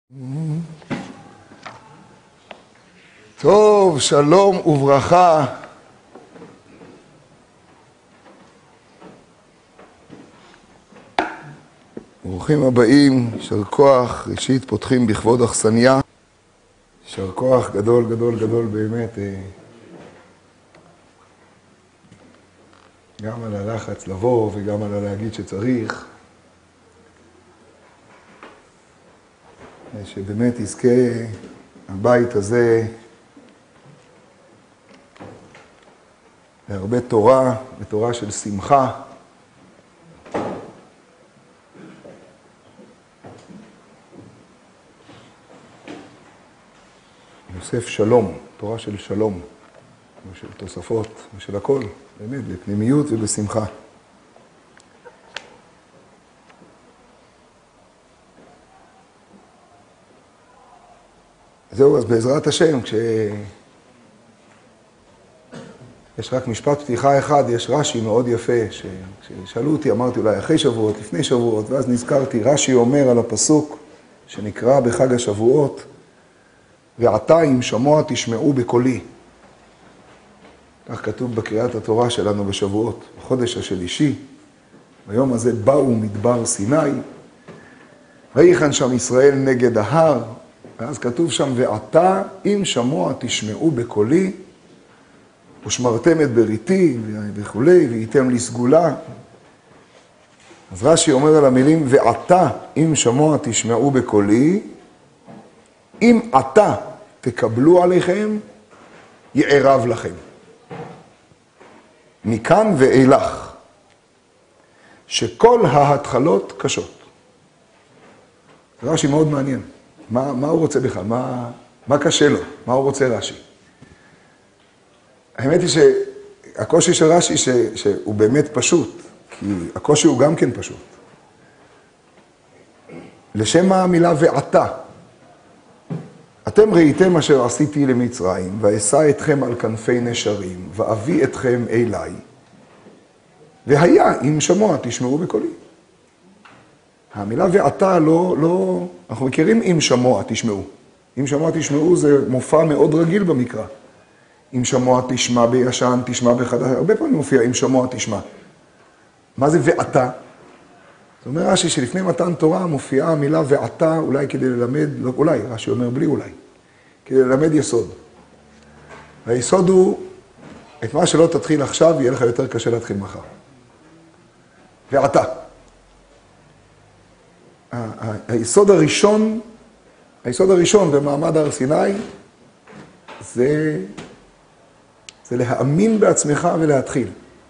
טוב, שלום וברכה. ברוכים הבאים, יישר כוח. ראשית פותחים בכבוד אכסניה. יישר כוח גדול גדול גדול באמת. גם על הלחץ לבוא וגם על הלהגיד שצריך. שבאמת יזכה הבית הזה להרבה תורה, ותורה של שמחה. יוסף שלום, תורה של שלום, ושל תוספות, ושל הכל, באמת, בפנימיות ובשמחה. זהו, אז בעזרת השם, יש רק משפט פתיחה אחד, יש רש"י מאוד יפה, כששאלו אותי, אמרתי אולי אחרי שבועות, לפני שבועות, ואז נזכרתי, רש"י אומר על הפסוק שנקרא בחג השבועות, ועתה אם שמוע תשמעו בקולי. כך כתוב בקריאת התורה שלנו בשבועות, בחודש השלישי, ביום הזה באו מדבר סיני, ויחן שם ישראל נגד ההר, ואז כתוב שם, ועתה אם שמוע תשמעו בקולי, ושמרתם את בריתי וכו', והייתם לי סגולה. אז רש"י אומר על המילים, ועתה אם שמוע תשמעו בקולי, אם עתה תקבלו עליכם, יערב לכם. מכאן ואילך, שכל ההתחלות קשות. רש"י מאוד מעניין. מה הוא רוצה בכלל? מה קשה לו? מה הוא רוצה רש"י? האמת היא שהקושי של רש"י שהוא באמת פשוט, כי הקושי הוא גם כן פשוט. לשם המילה ועתה. אתם ראיתם אשר עשיתי למצרים, ואשא אתכם על כנפי נשרים, ואביא אתכם אליי, והיה אם שמוע תשמעו בקולי. המילה ועתה לא, אנחנו מכירים אם שמוע תשמעו. אם שמוע תשמעו זה מופע מאוד רגיל במקרא. אם שמוע תשמע בישן, תשמע בחדש, הרבה פעמים מופיע אם שמוע תשמע. מה זה ועתה? זאת אומרת רש"י שלפני מתן תורה מופיעה המילה ועתה אולי כדי ללמד, לא אולי, רש"י אומר בלי אולי, כדי ללמד יסוד. והיסוד הוא, את מה שלא תתחיל עכשיו יהיה לך יותר קשה להתחיל מחר. ועתה. היסוד הראשון במעמד הר סיני זה להאמין בעצמך ולהתחיל.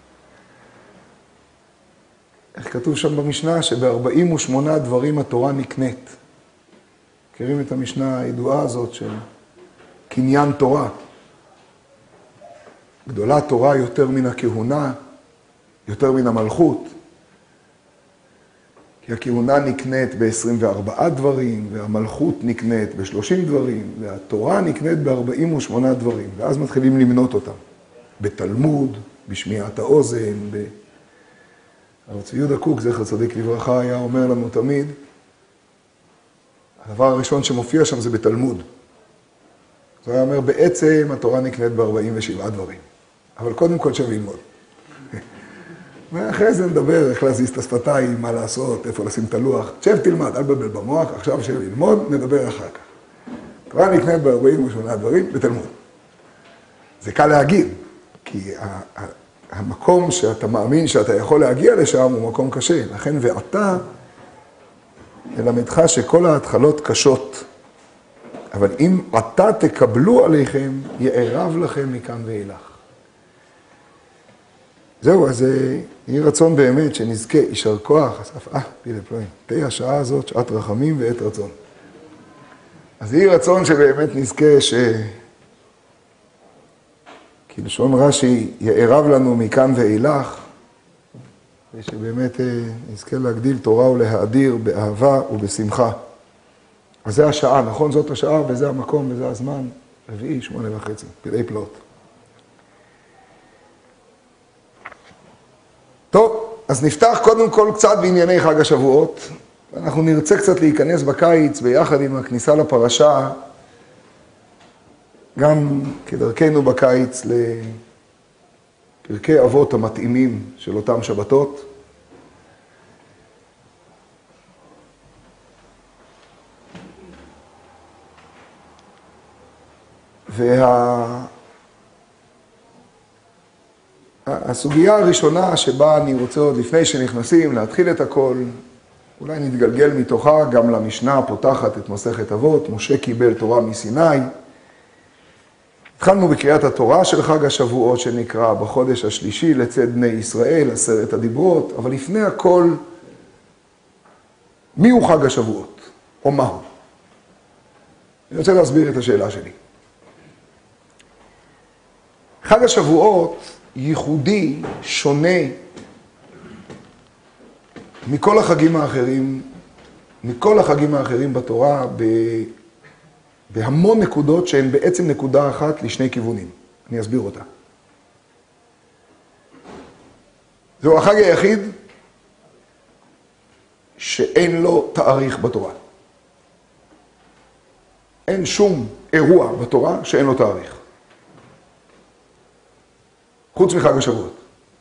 איך כתוב שם במשנה? שב-48 דברים התורה נקנית. מכירים את המשנה הידועה הזאת של קניין תורה. גדולה תורה יותר מן הכהונה, יותר מן המלכות. כי הכהונה נקנית ב-24 דברים, והמלכות נקנית ב-30 דברים, והתורה נקנית ב-48 דברים, ואז מתחילים למנות אותם. בתלמוד, בשמיעת האוזן, הרב צבי יהודה קוק, זכר צדיק לברכה, היה אומר לנו תמיד, הדבר הראשון שמופיע שם זה בתלמוד. זה היה אומר, בעצם התורה נקנית ב-47 דברים, אבל קודם כל שם ללמוד. ואחרי זה נדבר איך להזיז את השפתיים, מה לעשות, איפה לשים את הלוח. שב תלמד, אל בלבל במוח, עכשיו שב ללמוד, נדבר אחר כך. תורה נקנית ב-48 דברים בתלמוד. זה קל להגיד, כי המקום שאתה מאמין שאתה יכול להגיע לשם הוא מקום קשה. לכן ועתה ללמדך שכל ההתחלות קשות. אבל אם עתה תקבלו עליכם, יערב לכם מכאן ואילך. זהו, אז יהי רצון באמת שנזכה, יישר כוח, אסף, פילה פלואים, תהי השעה הזאת, שעת רחמים ועת רצון. אז יהי רצון שבאמת נזכה כלשון רש"י יערב לנו מכאן ואילך, ושבאמת נזכה להגדיל תורה ולהאדיר באהבה ובשמחה. אז זה השעה, נכון? זאת השעה, וזה המקום, וזה הזמן, 4:30, פילי פלאות. טוב, אז נפתח קודם כל קצת בענייני חג השבועות, ואנחנו נרצה קצת להיכנס בקיץ ביחד עם הכניסה לפרשה, גם כדרכנו בקיץ לפרקי אבות המתאימים של אותם שבתות. הסוגיה הראשונה שבה אני רוצה עוד לפני שנכנסים להתחיל את הכל, אולי נתגלגל מתוכה גם למשנה הפותחת את מסכת אבות, משה קיבל תורה מסיני. התחלנו בקריאת התורה של חג השבועות שנקרא בחודש השלישי לצאת בני ישראל, 10 הדיברות, אבל לפני הכל, מי הוא חג השבועות? או מהו? אני רוצה להסביר את השאלה שלי. חג השבועות ייחודי, שונה, מכל החגים האחרים בתורה בהמון נקודות שהן בעצם נקודה אחת לשני כיוונים. אני אסביר אותה. זהו החג היחיד שאין לו תאריך בתורה. אין שום אירוע בתורה שאין לו תאריך. חוץ מחג השבועות.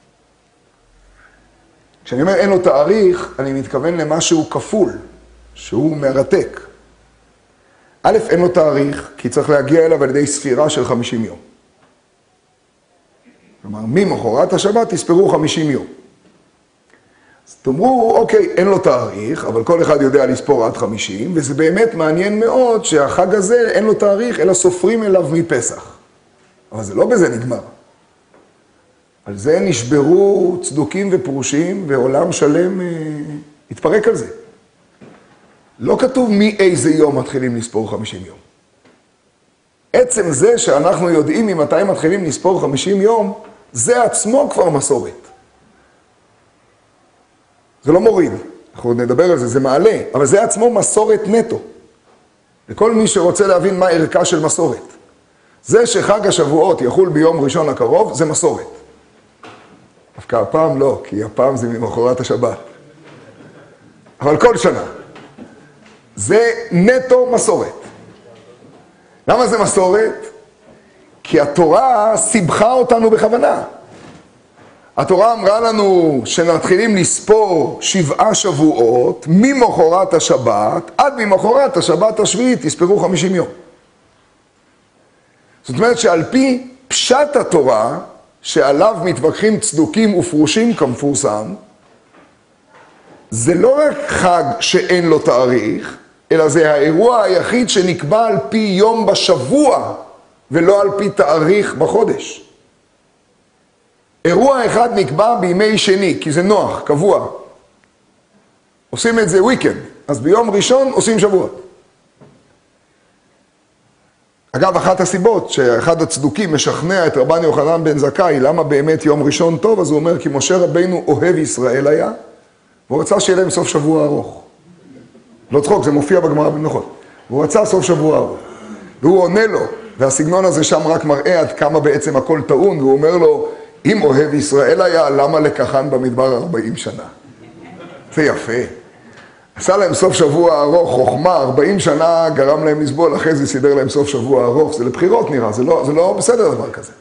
כשאני אומר אין לו תאריך, אני מתכוון למשהו כפול, שהוא מרתק. א', אין לו תאריך, כי צריך להגיע אליו על ידי ספירה של 50 יום. כלומר, ממחרת השבת תספרו 50 יום. אז תאמרו, אוקיי, אין לו תאריך, אבל כל אחד יודע לספור עד 50, וזה באמת מעניין מאוד שהחג הזה אין לו תאריך, אלא סופרים אליו מפסח. אבל זה לא בזה נגמר. על זה נשברו צדוקים ופרושים, ועולם שלם התפרק על זה. לא כתוב מאיזה יום מתחילים לספור 50 יום. עצם זה שאנחנו יודעים ממתי מתחילים לספור 50 יום, זה עצמו כבר מסורת. זה לא מוריד, אנחנו נדבר על זה, זה מעלה, אבל זה עצמו מסורת נטו. לכל מי שרוצה להבין מה ערכה של מסורת. זה שחג השבועות יחול ביום ראשון הקרוב, זה מסורת. דווקא הפעם לא, כי הפעם זה ממחרת השבת. אבל כל שנה. זה נטו מסורת. למה זה מסורת? כי התורה סיבכה אותנו בכוונה. התורה אמרה לנו שנתחילים לספור 7 שבועות ממחרת השבת, עד ממחרת השבת השביעית תספרו 50 יום. זאת אומרת שעל פי פשט התורה, שעליו מתווכחים צדוקים ופרושים כמפורסם, זה לא רק חג שאין לו תאריך, אלא זה האירוע היחיד שנקבע על פי יום בשבוע, ולא על פי תאריך בחודש. אירוע אחד נקבע בימי שני, כי זה נוח, קבוע. עושים את זה וויקנד, אז ביום ראשון עושים שבועות. אגב, אחת הסיבות שאחד הצדוקים משכנע את רבן יוחנן בן זכאי, למה באמת יום ראשון טוב, אז הוא אומר, כי משה רבינו אוהב ישראל היה, והוא רצה שיהיה להם סוף שבוע ארוך. לא צחוק, זה מופיע בגמרא במנוחות. והוא רצה סוף שבוע ארוך. והוא עונה לו, והסגנון הזה שם רק מראה עד כמה בעצם הכל טעון, והוא אומר לו, אם אוהב ישראל היה, למה לקחן במדבר 40 שנה? זה יפה. עשה להם סוף שבוע ארוך, חוכמה, 40 שנה גרם להם לסבול, אחרי זה סידר להם סוף שבוע ארוך, זה לבחירות נראה, זה לא בסדר דבר כזה.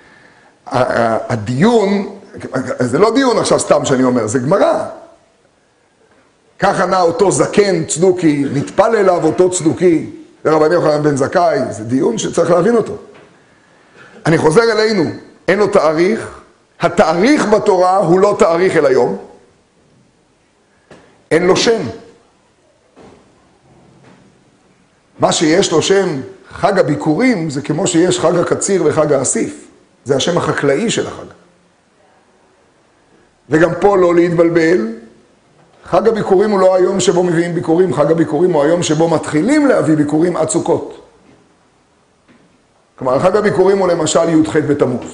הדיון, זה לא דיון עכשיו סתם שאני אומר, זה גמרא. ככה נע אותו זקן צדוקי, נטפל אליו אותו צדוקי, לרבן יוחנן בן זכאי, זה דיון שצריך להבין אותו. אני חוזר אלינו, אין לו תאריך, התאריך בתורה הוא לא תאריך אל היום, אין לו שם. מה שיש לו שם, חג הביקורים, זה כמו שיש חג הקציר וחג האסיף. זה השם החקלאי של החג. וגם פה לא להתבלבל, חג הביקורים הוא לא היום שבו מביאים ביקורים, חג הביקורים הוא היום שבו מתחילים להביא ביקורים עד סוכות. כלומר, חג הביקורים הוא למשל י"ח בתמוז.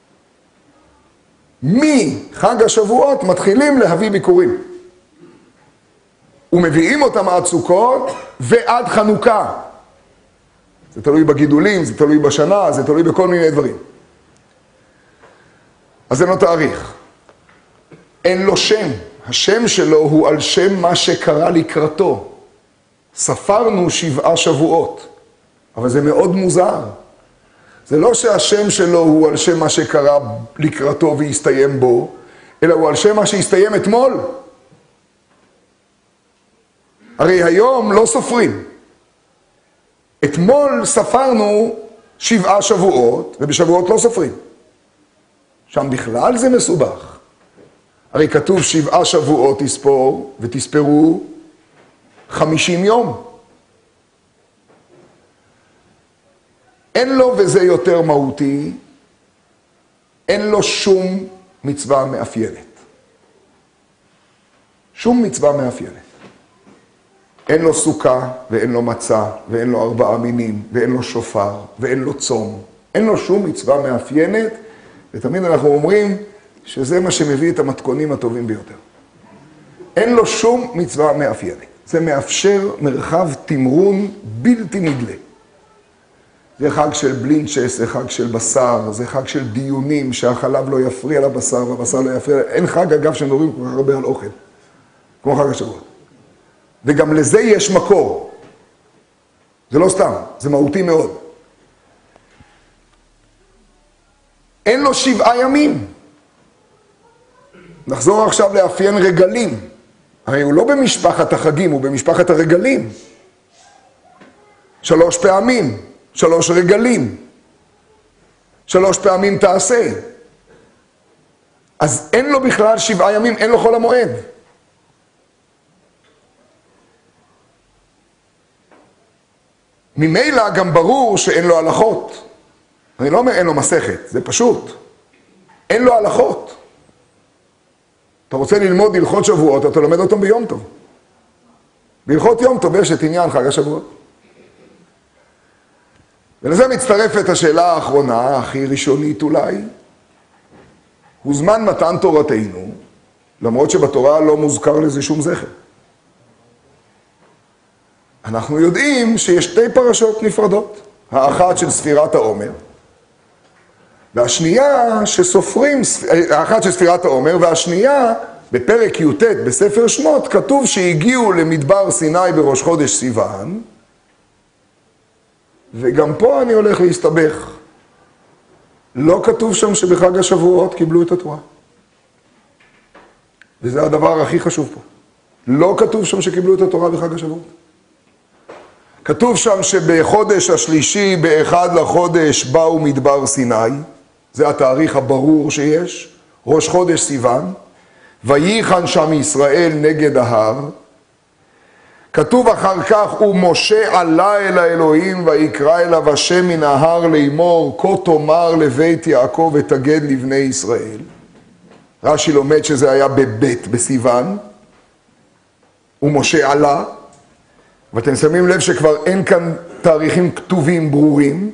מחג השבועות מתחילים להביא ביקורים. ומביאים אותם עד סוכות ועד חנוכה. זה תלוי בגידולים, זה תלוי בשנה, זה תלוי בכל מיני דברים. אז אין לו תאריך. אין לו שם. השם שלו הוא על שם מה שקרה לקראתו. ספרנו 7 שבועות, אבל זה מאוד מוזר. זה לא שהשם שלו הוא על שם מה שקרה לקראתו והסתיים בו, אלא הוא על שם מה שהסתיים אתמול. הרי היום לא סופרים. אתמול ספרנו 7 שבועות, ובשבועות לא סופרים. שם בכלל זה מסובך. הרי כתוב 7 שבועות תספור, ותספרו 50 יום. אין לו, וזה יותר מהותי, אין לו שום מצווה מאפיינת. שום מצווה מאפיינת. אין לו סוכה, ואין לו מצה, ואין לו 4 מינים, ואין לו שופר, ואין לו צום. אין לו שום מצווה מאפיינת, ותמיד אנחנו אומרים שזה מה שמביא את המתכונים הטובים ביותר. אין לו שום מצווה מאפיינת. זה מאפשר מרחב תמרון בלתי נדלה. זה חג של בלינצ'ס, זה חג של בשר, זה חג של דיונים שהחלב לא יפריע לבשר והבשר לא יפריע. אין חג אגב שמדברים כל כך הרבה על אוכל, כמו חג השבועות. וגם לזה יש מקור. זה לא סתם, זה מהותי מאוד. אין לו 7 ימים. נחזור עכשיו לאפיין רגלים. הרי הוא לא במשפחת החגים, הוא במשפחת הרגלים. 3 פעמים, 3 רגלים. 3 פעמים תעשה. אז אין לו בכלל 7 ימים, אין לו חול המועד. ממילא גם ברור שאין לו הלכות. אני לא אומר אין לו מסכת, זה פשוט. אין לו הלכות. אתה רוצה ללמוד הלכות שבועות, אתה לומד אותם ביום טוב. בהלכות יום טוב יש את עניין חג השבועות. ולזה מצטרפת השאלה האחרונה, הכי ראשונית אולי. הוא זמן מתן תורתנו, למרות שבתורה לא מוזכר לזה שום זכר. אנחנו יודעים שיש 2 פרשות נפרדות. האחת של ספירת העומר, והשנייה שסופרים, האחת של ספירת העומר, והשנייה בפרק י"ט בספר שמות כתוב שהגיעו למדבר סיני בראש חודש סיוון, וגם פה אני הולך להסתבך. לא כתוב שם שבחג השבועות קיבלו את התורה. וזה הדבר הכי חשוב פה. לא כתוב שם שקיבלו את התורה בחג השבועות. כתוב שם שבחודש השלישי, ב1 לחודש, באו מדבר סיני. זה התאריך הברור שיש. ראש חודש סיוון. וייחן שם ישראל נגד ההר. כתוב אחר כך, ומשה עלה אל האלוהים ויקרא אליו השם מן ההר לאמור, כה תאמר לבית יעקב ותגד לבני ישראל. רש"י לומד שזה היה בבית בסיוון. ומשה עלה. ואתם שמים לב שכבר אין כאן תאריכים כתובים ברורים.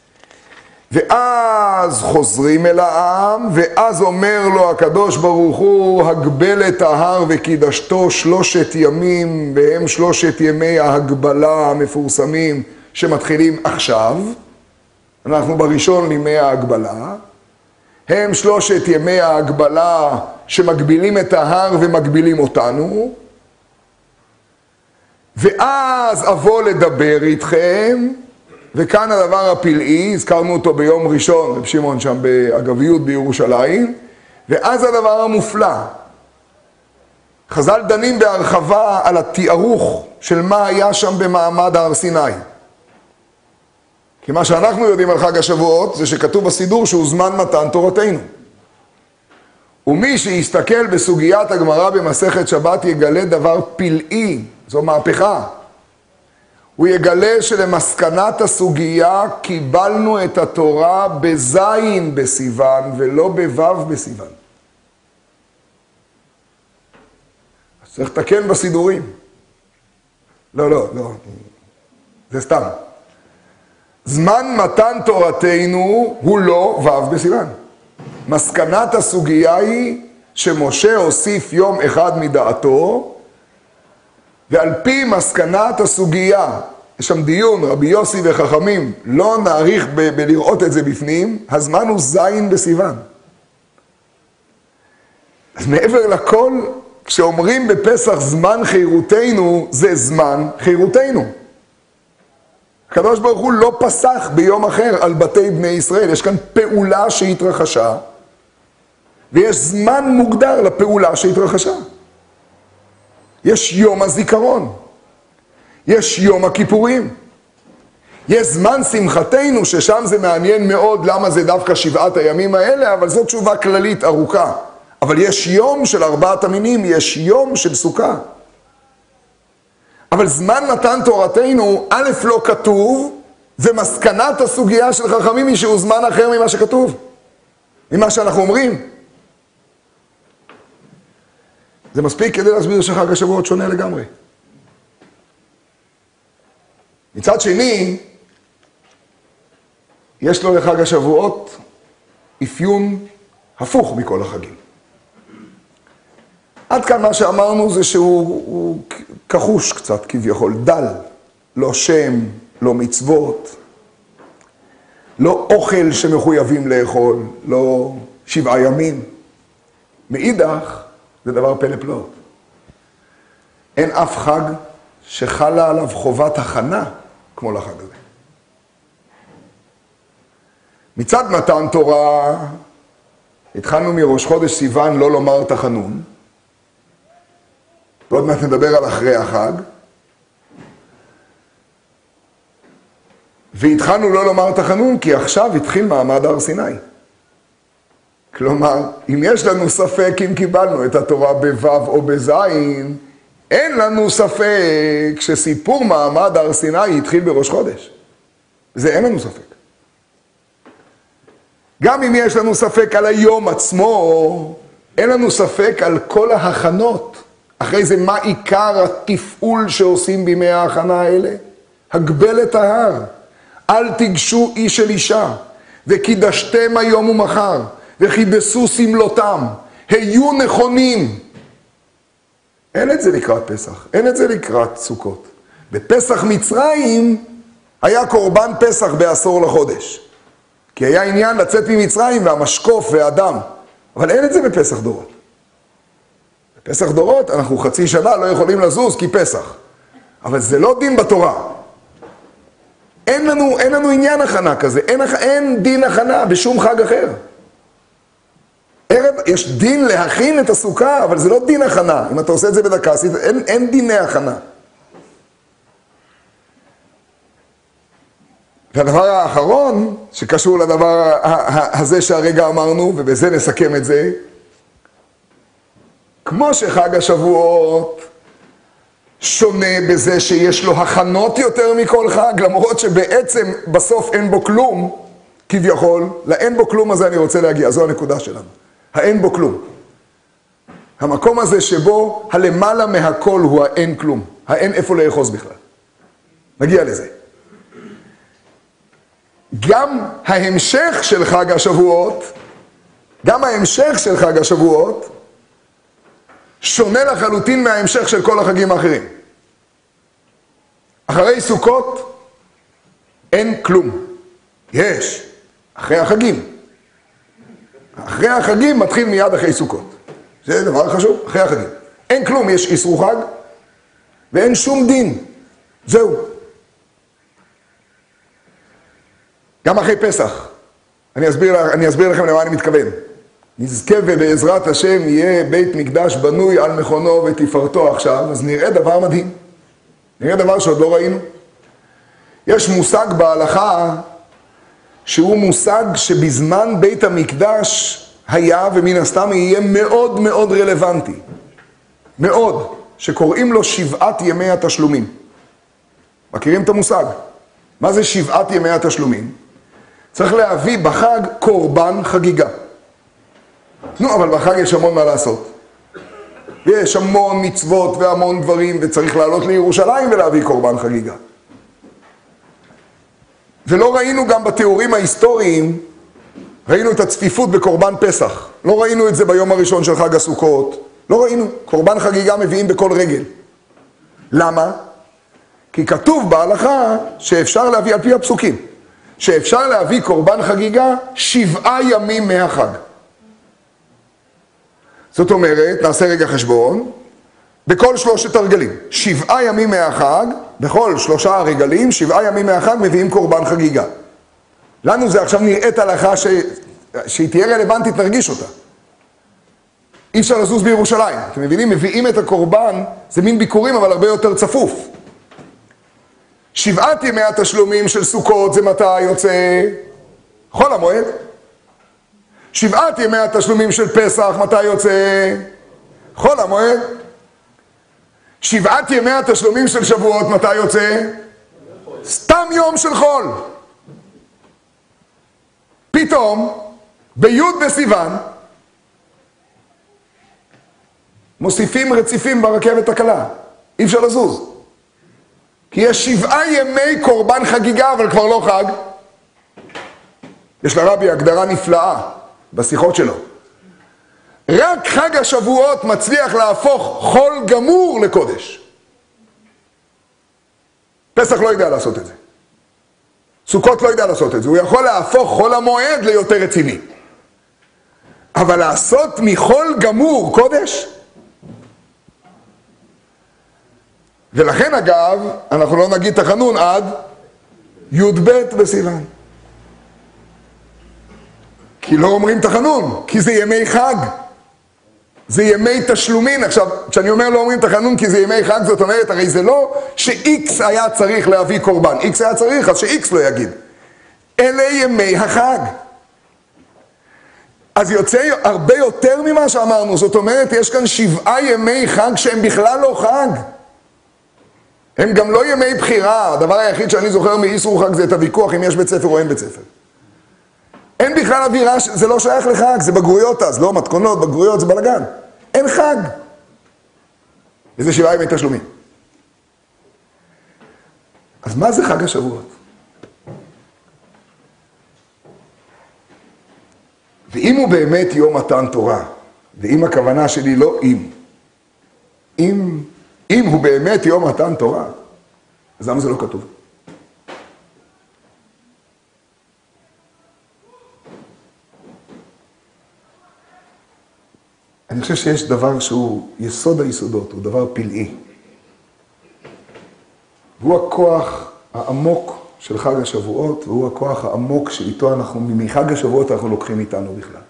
ואז חוזרים אל העם, ואז אומר לו הקדוש ברוך הוא, הגבל את ההר וקידשתו 3 ימים, והם 3 ימי ההגבלה המפורסמים שמתחילים עכשיו. אנחנו בראשון לימי ההגבלה. הם 3 ימי ההגבלה שמגבילים את ההר ומגבילים אותנו. ואז אבוא לדבר איתכם, וכאן הדבר הפלאי, הזכרנו אותו ביום ראשון, רב שמעון שם באגביות בירושלים, ואז הדבר המופלא. חז"ל דנים בהרחבה על התיארוך של מה היה שם במעמד הר סיני. כי מה שאנחנו יודעים על חג השבועות זה שכתוב בסידור שהוא זמן מתן תורתנו. ומי שיסתכל בסוגיית הגמרא במסכת שבת יגלה דבר פלאי, זו מהפכה. הוא יגלה שלמסקנת הסוגיה קיבלנו את התורה בזין בסיוון ולא בוו בסיוון. אז צריך לתקן בסידורים. לא, זה סתם. זמן מתן תורתנו הוא לא וו בסיוון. מסקנת הסוגיה היא שמשה הוסיף יום אחד מדעתו, ועל פי מסקנת הסוגיה, יש שם דיון, רבי יוסי וחכמים, לא נעריך בלראות את זה בפנים, הזמן הוא זין בסיוון. אז מעבר לכל, כשאומרים בפסח זמן חירותנו, זה זמן חירותנו. הקדוש ברוך הוא לא פסח ביום אחר על בתי בני ישראל. יש כאן פעולה שהתרחשה, ויש זמן מוגדר לפעולה שהתרחשה. יש יום הזיכרון, יש יום הכיפורים, יש זמן שמחתנו, ששם זה מעניין מאוד למה זה דווקא 7 הימים האלה, אבל זו תשובה כללית ארוכה. אבל יש יום של 4 המינים, יש יום של סוכה. אבל זמן מתן תורתנו, א' לא כתוב, ומסקנת הסוגיה של חכמים היא שהוא זמן אחר ממה שכתוב, ממה שאנחנו אומרים. זה מספיק כדי להסביר שחג השבועות שונה לגמרי. מצד שני, יש לו לחג השבועות אפיון הפוך מכל החגים. עד כאן מה שאמרנו זה שהוא כחוש קצת כביכול, דל, לא שם, לא מצוות, לא אוכל שמחויבים לאכול, לא 7 ימים. מאידך זה דבר פלא פלאות. אין אף חג שחלה עליו חובת הכנה כמו לחג הזה. מצד מתן תורה, התחלנו מראש חודש סיוון לא לומר תחנון, ועוד מעט נדבר על אחרי החג, והתחלנו לא לומר תחנון כי עכשיו התחיל מעמד הר סיני. כלומר, אם יש לנו ספק אם קיבלנו את התורה בו' או בזין, אין לנו ספק שסיפור מעמד הר סיני התחיל בראש חודש. זה אין לנו ספק. גם אם יש לנו ספק על היום עצמו, אין לנו ספק על כל ההכנות. אחרי זה מה עיקר התפעול שעושים בימי ההכנה האלה? הגבל את ההר, אל תיגשו איש אל אישה, וקידשתם היום ומחר, וכיבסו סמלותם, היו נכונים. אין את זה לקראת פסח, אין את זה לקראת סוכות. בפסח מצרים היה קורבן פסח בעשור לחודש. כי היה עניין לצאת ממצרים והמשקוף והדם. אבל אין את זה בפסח דורות. בפסח דורות אנחנו חצי שנה לא יכולים לזוז כי פסח. אבל זה לא דין בתורה. אין לנו עניין הכנה כזה. אין דין הכנה בשום חג אחר. יש דין להכין את הסוכה, אבל זה לא דין הכנה. אם אתה עושה את זה בדקה, אין דיני הכנה. והדבר האחרון, שקשור לדבר הזה שהרגע אמרנו, ובזה נסכם את זה, כמו שחג השבועות שונה בזה שיש לו הכנות יותר מכל חג, למרות שבעצם בסוף אין בו כלום, כביכול, לאין בו כלום הזה אני רוצה להגיע, זו הנקודה שלנו. האין בו כלום. המקום הזה שבו הלמעלה מהכל הוא האין כלום. האין איפה לאחוז בכלל. נגיע לזה. גם ההמשך של חג השבועות, שונה לחלוטין מההמשך של כל החגים האחרים. אחרי סוכות אין כלום. יש. אחרי החגים. אחרי החגים מתחיל מיד אחרי סוכות. זה דבר חשוב, אחרי החגים. אין כלום, יש איסור חג, ואין שום דין. זהו. גם אחרי פסח. אני אסביר לכם למה אני מתכוון. נזכה ובעזרת השם יהיה בית מקדש בנוי על מכונו ותפארתו עכשיו, אז נראה דבר מדהים. נראה דבר שעוד לא ראינו. יש מושג בהלכה שהוא מושג שבזמן בית המקדש היה ומן הסתם יהיה מאוד מאוד רלוונטי. מאוד. שקוראים לו 7 ימי התשלומים. מכירים את המושג? מה זה 7 ימי התשלומים? צריך להביא בחג קורבן חגיגה. נו, אבל בחג יש המון מה לעשות. ויש המון מצוות והמון דברים, וצריך לעלות לירושלים ולהביא קורבן חגיגה. ולא ראינו גם בתיאורים ההיסטוריים, ראינו את הצפיפות בקורבן פסח. לא ראינו את זה ביום הראשון של חג הסוכות. לא ראינו. קורבן חגיגה מביאים בכל רגל. למה? כי כתוב בהלכה שאפשר להביא, על פי הפסוקים, שאפשר להביא קורבן חגיגה 7 ימים מהחג. זאת אומרת, נעשה רגע חשבון, בכל 3 הרגלים. 7 ימים מהחג, בכל 3 הרגלים, 7 ימים מהחג מביאים קורבן חגיגה. לנו זה עכשיו נראית הלכה שהיא תהיה רלוונטית, נרגיש אותה. אי אפשר לזוז בירושלים. אתם מבינים? מביאים את הקורבן, זה מין ביקורים אבל הרבה יותר צפוף. 7 ימי התשלומים של סוכות זה מתי יוצא? חול המועד. 7 ימי התשלומים של פסח מתי יוצא? חול המועד. 7 ימי התשלומים של שבועות מתי יוצא? סתם יום של חול. פתאום, בי' בסיוון, מוסיפים רציפים ברכבת הקלה. אי אפשר לזוז. כי יש 7 ימי קורבן חגיגה, אבל כבר לא חג. יש לרבי הגדרה נפלאה בשיחות שלו. רק חג השבועות מצליח להפוך חול גמור לקודש. פסח לא יודע לעשות את זה. סוכות לא יודע לעשות את זה. הוא יכול להפוך חול המועד ליותר רציני. אבל לעשות מחול גמור קודש? ולכן אגב, אנחנו לא נגיד תחנון עד י"ב בסיוון. כי לא אומרים תחנון, כי זה ימי חג. זה ימי תשלומין. עכשיו, כשאני אומר לא אומרים תחנון כי זה ימי חג, זאת אומרת, הרי זה לא ש-X היה צריך להביא קורבן. X היה צריך, אז ש-X לא יגיד. אלה ימי החג. אז יוצא הרבה יותר ממה שאמרנו. זאת אומרת, יש כאן 7 ימי חג שהם בכלל לא חג. הם גם לא ימי בחירה. הדבר היחיד שאני זוכר מאיסור חג זה את הוויכוח אם יש בית ספר או אין בית ספר. אין בכלל אווירה, זה לא שייך לחג, זה בגרויות אז, לא מתכונות, בגרויות זה בלגן. אין חג. וזה 7 ימי תשלומים. אז מה זה חג השבועות? ואם הוא באמת יום מתן תורה, ואם הכוונה שלי לא אם הוא באמת יום מתן תורה, אז למה זה לא כתוב? אני חושב שיש דבר שהוא יסוד היסודות, הוא דבר פלאי. והוא הכוח העמוק של חג השבועות, והוא הכוח העמוק שאיתו אנחנו, מחג השבועות אנחנו לוקחים איתנו בכלל.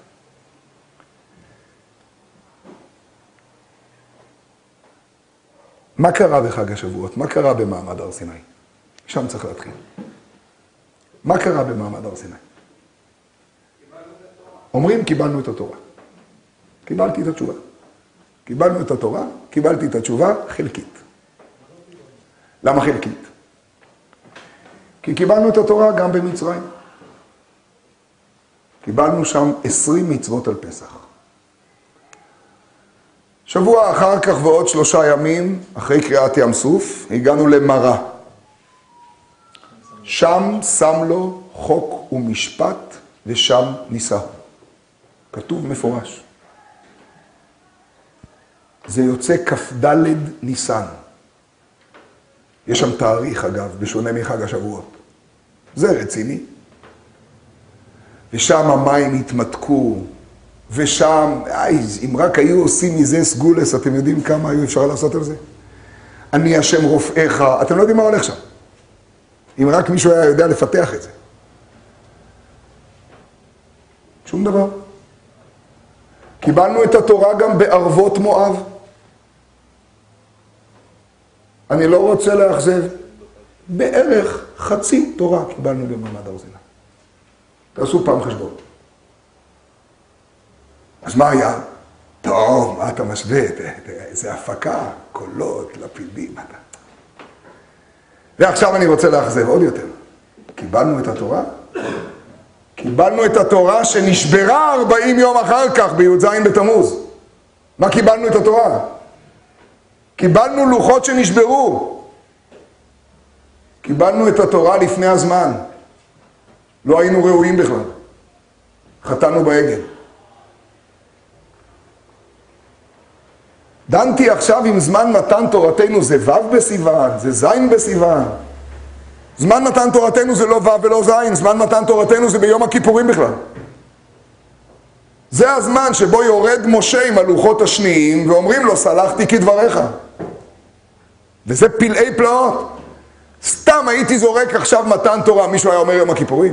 מה קרה בחג השבועות? מה קרה במעמד הר סיני? שם צריך להתחיל. מה קרה במעמד הר סיני? אומרים, קיבלנו את התורה. קיבלתי את התשובה. קיבלנו את התורה, קיבלתי את התשובה חלקית. למה חלקית? כי קיבלנו את התורה גם במצרים. קיבלנו שם 20 מצוות על פסח. שבוע אחר כך ועוד 3 ימים, אחרי קריאת ים סוף, הגענו למראה. שם שם לו חוק ומשפט, ושם ניסה. כתוב מפורש. זה יוצא כ"ד ניסן. יש שם תאריך אגב, בשונה מחג השבועות. זה רציני. ושם המים התמתקו, ושם, אם רק היו עושים מזה סגולס, אתם יודעים כמה היו אפשר לעשות על זה? אני השם רופאיך, אתם לא יודעים מה הולך שם. אם רק מישהו היה יודע לפתח את זה. שום דבר. קיבלנו את התורה גם בערבות מואב. אני לא רוצה לאכזב. בערך חצי תורה קיבלנו במעמד הר סיני. תעשו פעם חשבון. אז מה היה? טוב, מה אתה משווה? איזה הפקה, קולות, לפידים. ועכשיו אני רוצה לאכזב עוד יותר. קיבלנו את התורה? קיבלנו את התורה שנשברה 40 יום אחר כך בי"ז בתמוז. מה קיבלנו את התורה? קיבלנו לוחות שנשברו. קיבלנו את התורה לפני הזמן. לא היינו ראויים בכלל. חטאנו בעגל. דנתי עכשיו עם זמן מתן תורתנו, זה ו' בסיוון, זה ז' בסיוון. זמן מתן תורתנו זה לא ו' ולא ז', זמן מתן תורתנו זה ביום הכיפורים בכלל. זה הזמן שבו יורד משה עם הלוחות השניים ואומרים לו, סלחתי כדבריך. וזה פלאי פלאות. סתם הייתי זורק עכשיו מתן תורה, מישהו היה אומר יום הכיפורים?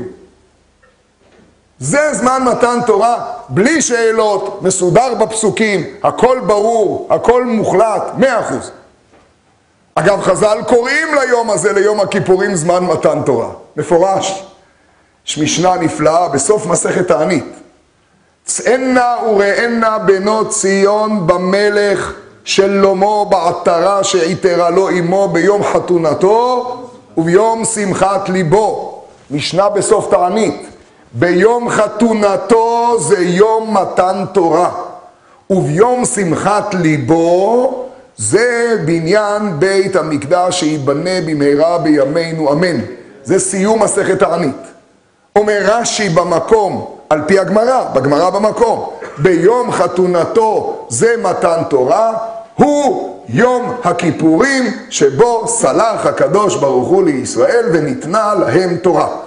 זה זמן מתן תורה, בלי שאלות, מסודר בפסוקים, הכל ברור, הכל מוחלט, 100%. אגב, חז"ל קוראים ליום הזה, ליום הכיפורים, זמן מתן תורה. מפורש. יש משנה נפלאה בסוף מסכת תענית. צאנה וראינה בנות ציון במלך שלמה בעטרה שעיטרה לו אמו ביום חתונתו וביום שמחת ליבו. משנה בסוף תענית. ביום חתונתו זה יום מתן תורה, וביום שמחת ליבו זה בניין בית המקדש שיבנה במהרה בימינו אמן. זה סיום מסכת תענית. אומר רש"י במקום, על פי הגמרא, בגמרא במקום, ביום חתונתו זה מתן תורה, הוא יום הכיפורים שבו סלח הקדוש ברוך הוא לישראל וניתנה להם תורה.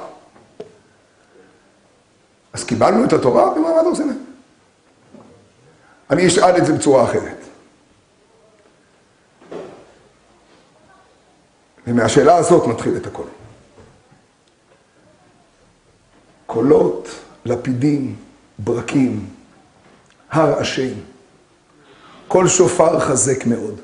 אז קיבלנו את התורה במעמד הר סיני. אני אשאל את זה בצורה אחרת. ומהשאלה הזאת מתחיל את הכל. קולות, לפידים, ברקים, הר אשם, כל שופר חזק מאוד.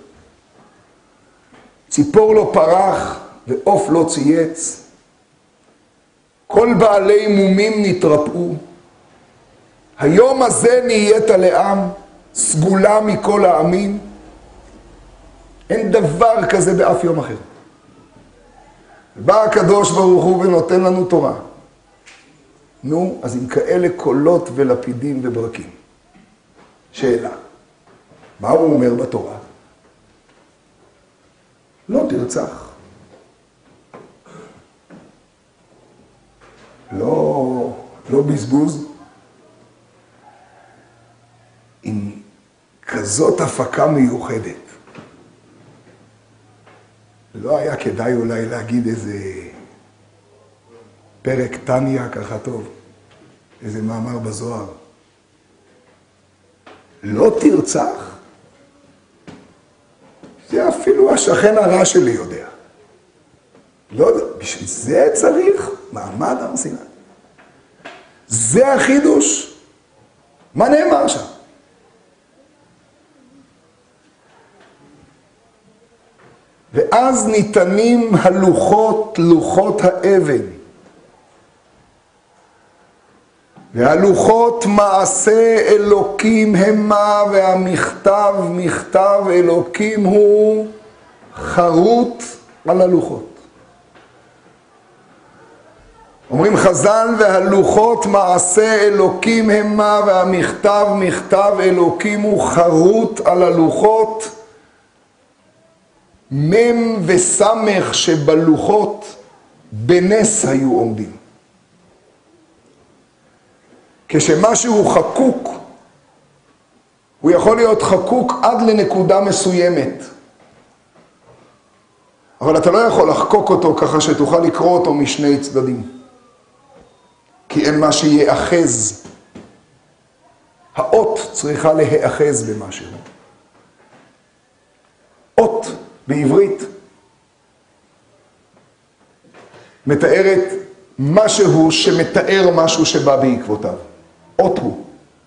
ציפור לא פרח ועוף לא צייץ. כל בעלי מומים נתרפאו. היום הזה נהיית לעם, סגולה מכל העמים. אין דבר כזה באף יום אחר. בא הקדוש ברוך הוא ונותן לנו תורה. נו, אז עם כאלה קולות ולפידים וברקים. שאלה, מה הוא אומר בתורה? לא תרצח. לא בזבוז. עם כזאת הפקה מיוחדת. לא היה כדאי אולי להגיד איזה פרק תניה ככה טוב, איזה מאמר בזוהר. לא תרצח? זה אפילו השכן הרע שלי יודע. לא, בשביל זה צריך מעמד הר סיני. זה החידוש. מה נאמר שם? ואז ניתנים הלוחות, לוחות האבן. והלוחות מעשה אלוקים המה, והמכתב מכתב אלוקים הוא חרוט על הלוחות. אומרים חז"ל, והלוחות מעשה אלוקים המה, והמכתב מכתב אלוקים הוא חרוט על הלוחות. מם וסמך שבלוחות בנס היו עומדים. כשמשהו חקוק, הוא יכול להיות חקוק עד לנקודה מסוימת. אבל אתה לא יכול לחקוק אותו ככה שתוכל לקרוא אותו משני צדדים. כי אין מה שיאחז. האות צריכה להיאחז במשהו. אות בעברית מתארת משהו שמתאר משהו שבא בעקבותיו. אות הוא.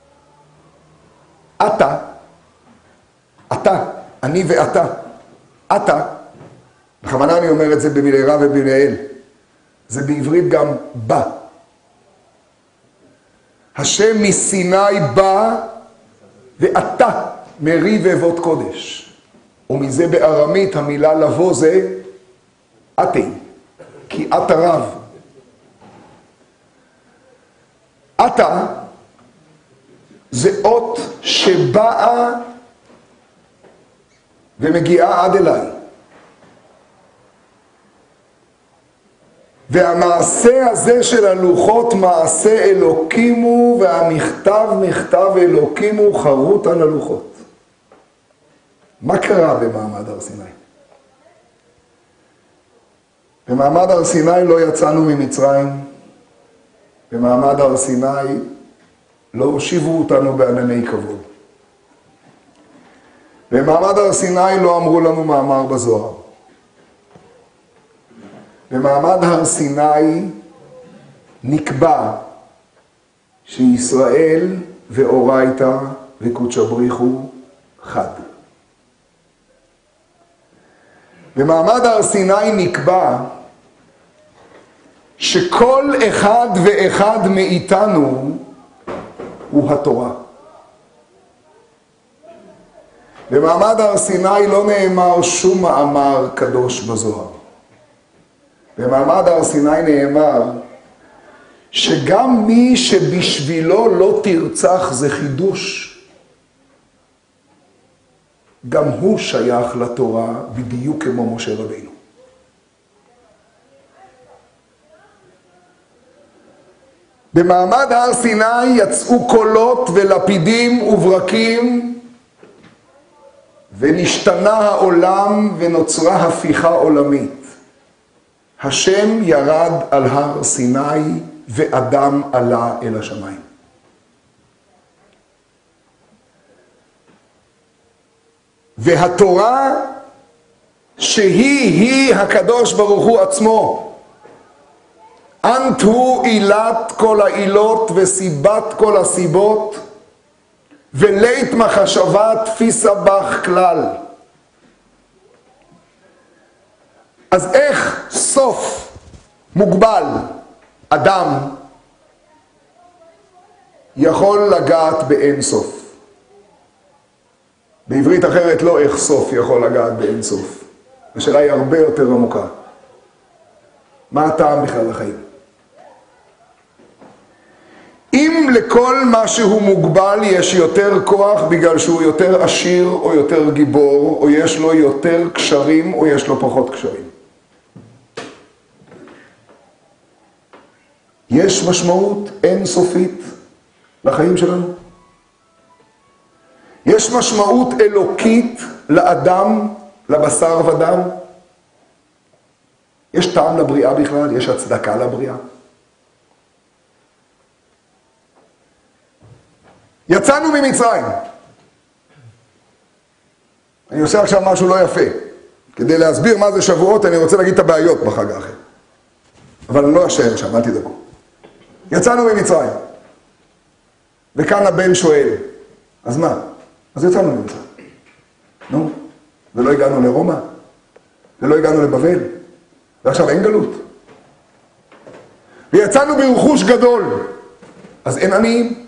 אתה, אני ואתה. אתה, בכוונה אני אומר את זה במילי רב ובמילי אל. זה בעברית גם בא. השם מסיני בא ואתה מרי ואבות קודש. ומזה בארמית המילה לבוא זה אתי, כי אתה רב. אתה זה אות שבאה ומגיעה עד אליי. והמעשה הזה של הלוחות מעשה אלוקים הוא, והמכתב מכתב אלוקים הוא חרוט על הלוחות. מה קרה במעמד הר סיני? במעמד הר סיני לא יצאנו ממצרים. במעמד הר סיני לא הושיבו אותנו בענני כבוד. במעמד הר סיני לא אמרו לנו מאמר בזוהר. במעמד הר סיני נקבע שישראל ואורייתא וקודשא בריחו חד. במעמד הר סיני נקבע שכל אחד ואחד מאיתנו הוא התורה. במעמד הר סיני לא נאמר שום מאמר קדוש בזוהר. במעמד הר סיני נאמר שגם מי שבשבילו לא תרצח זה חידוש, גם הוא שייך לתורה בדיוק כמו משה רבינו. במעמד הר סיני יצאו קולות ולפידים וברקים, ונשתנה העולם ונוצרה הפיכה עולמית. השם ירד על הר סיני ואדם עלה אל השמיים. והתורה שהיא הקדוש ברוך הוא עצמו, אנט הוא עילת כל העילות וסיבת כל הסיבות, ולית מחשבה תפיסה בך כלל. אז איך סוף מוגבל אדם יכול לגעת באין סוף? בעברית אחרת לא איך סוף יכול לגעת באין סוף. השאלה היא הרבה יותר עמוקה. מה הטעם בכלל לחיים? אם לכל מה שהוא מוגבל יש יותר כוח בגלל שהוא יותר עשיר או יותר גיבור, או יש לו יותר קשרים או יש לו פחות קשרים. יש משמעות אינסופית לחיים שלנו. יש משמעות אלוקית לאדם, לבשר ודם. יש טעם לבריאה בכלל, יש הצדקה לבריאה. יצאנו ממצרים. אני עושה עכשיו משהו לא יפה. כדי להסביר מה זה שבועות, אני רוצה להגיד את הבעיות בחג האחר. אבל אני לא אשאר שם, אל תדאגו. יצאנו ממצרים. וכאן הבן שואל, אז מה? אז יצאנו ממצרים. נו, ולא הגענו לרומא, ולא הגענו לבבל, ועכשיו אין גלות. ויצאנו ברכוש גדול, אז אין עניים.